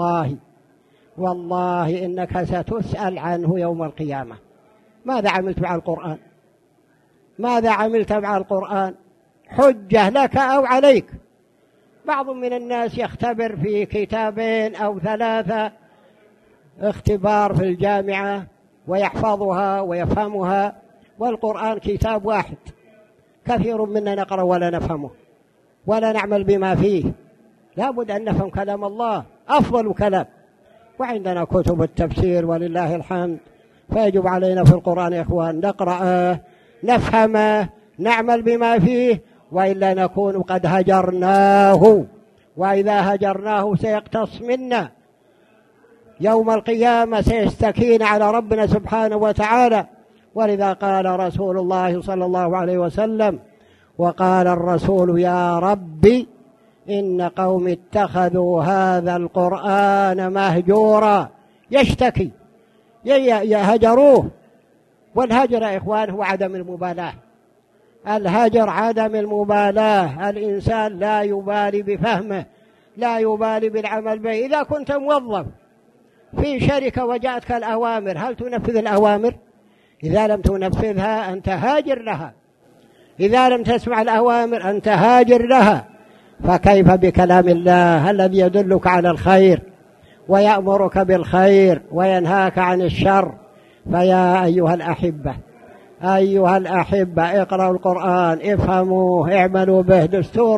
والله إنك ستسأل عنه يوم القيامة. ماذا عملت مع القرآن؟ ماذا عملت مع القرآن؟ حجة لك أو عليك. بعض من الناس يختبر في 2 أو 3 اختبار في الجامعة ويحفظها ويفهمها، والقرآن كتاب واحد كثير منا نقرأ ولا نفهمه ولا نعمل بما فيه. لا بد أن نفهم كلام الله أفضل كلام، وعندنا كتب التفسير ولله الحمد، فيجب علينا في القرآن يا إخوان نقرأه نفهمه نعمل بما فيه، وإلا نكون قد هجرناه، وإذا هجرناه سيقتص منا يوم القيامة، سيستكين على ربنا سبحانه وتعالى. ولذا قال رسول الله صلى الله عليه وسلم: وقال الرسول يا ربي إن قوم اتخذوا هذا القرآن مهجورا. يشتكي يهجروه. والهجر يا إخوان هو عدم المبالاة. الهجر عدم المبالاة، الإنسان لا يبالي بفهمه، لا يبالي بالعمل به. إذا كنت موظف في شركة وجاءتك الأوامر، هل تنفذ الأوامر؟ إذا لم تنفذها أنت هاجر لها، إذا لم تسمع الأوامر أنت هاجر لها. فكيف بكلام الله الذي يدلك على الخير ويأمرك بالخير وينهاك عن الشر؟ فيا أيها الأحبة اقرأوا القرآن، افهموه، اعملوا به.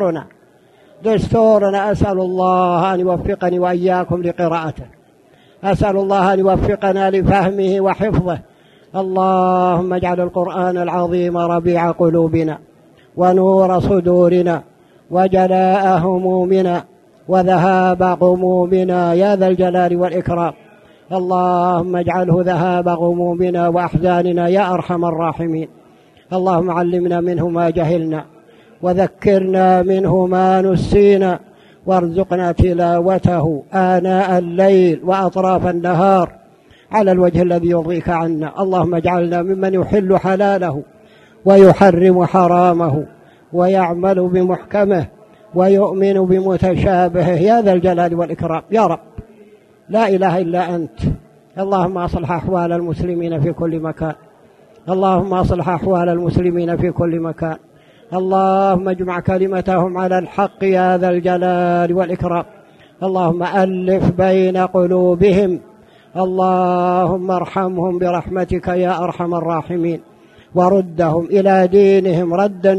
دستورنا أسأل الله أن يوفقني وإياكم لقراءته، أسأل الله أن يوفقنا لفهمه وحفظه. اللهم اجعل القرآن العظيم ربيع قلوبنا ونور صدورنا وجلاء همومنا وذهاب غمومنا يا ذا الجلال والإكرام. اللهم اجعله ذهاب غمومنا وأحزاننا يا أرحم الراحمين. اللهم علمنا منه ما جهلنا وذكرنا منه ما نسينا، وارزقنا تلاوته آناء الليل وأطراف النهار على الوجه الذي يرضيك عنا. اللهم اجعلنا ممن يحل حلاله ويحرم حرامه ويعمل بمحكمه ويؤمن بمتشابهه يا ذا الجلال والإكرام يا رب. لا إله إلا أنت. اللهم أصلح أحوال المسلمين في كل مكان، اللهم أصلح أحوال المسلمين في كل مكان. اللهم اجمع كلمتهم على الحق يا ذا الجلال والإكرام. اللهم ألف بين قلوبهم. اللهم ارحمهم برحمتك يا أرحم الراحمين، وردهم إلى دينهم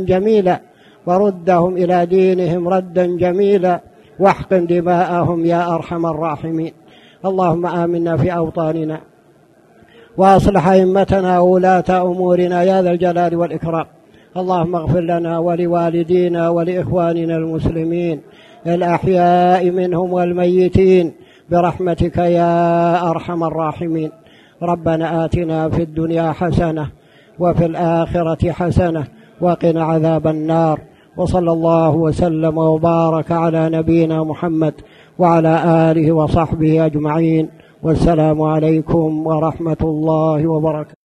ردا جميلا، واحقن دماءهم يا أرحم الراحمين. اللهم آمنا في أوطاننا، وأصلح أئمتنا وولاة أمورنا يا ذا الجلال والإكرام. اللهم اغفر لنا ولوالدينا ولإخواننا المسلمين الأحياء منهم والميتين برحمتك يا أرحم الراحمين. ربنا آتنا في الدنيا حسنة وفي الآخرة حسنة وقنا عذاب النار. وصلى الله وسلم وبارك على نبينا محمد وعلى آله وصحبه أجمعين، والسلام عليكم ورحمة الله وبركاته.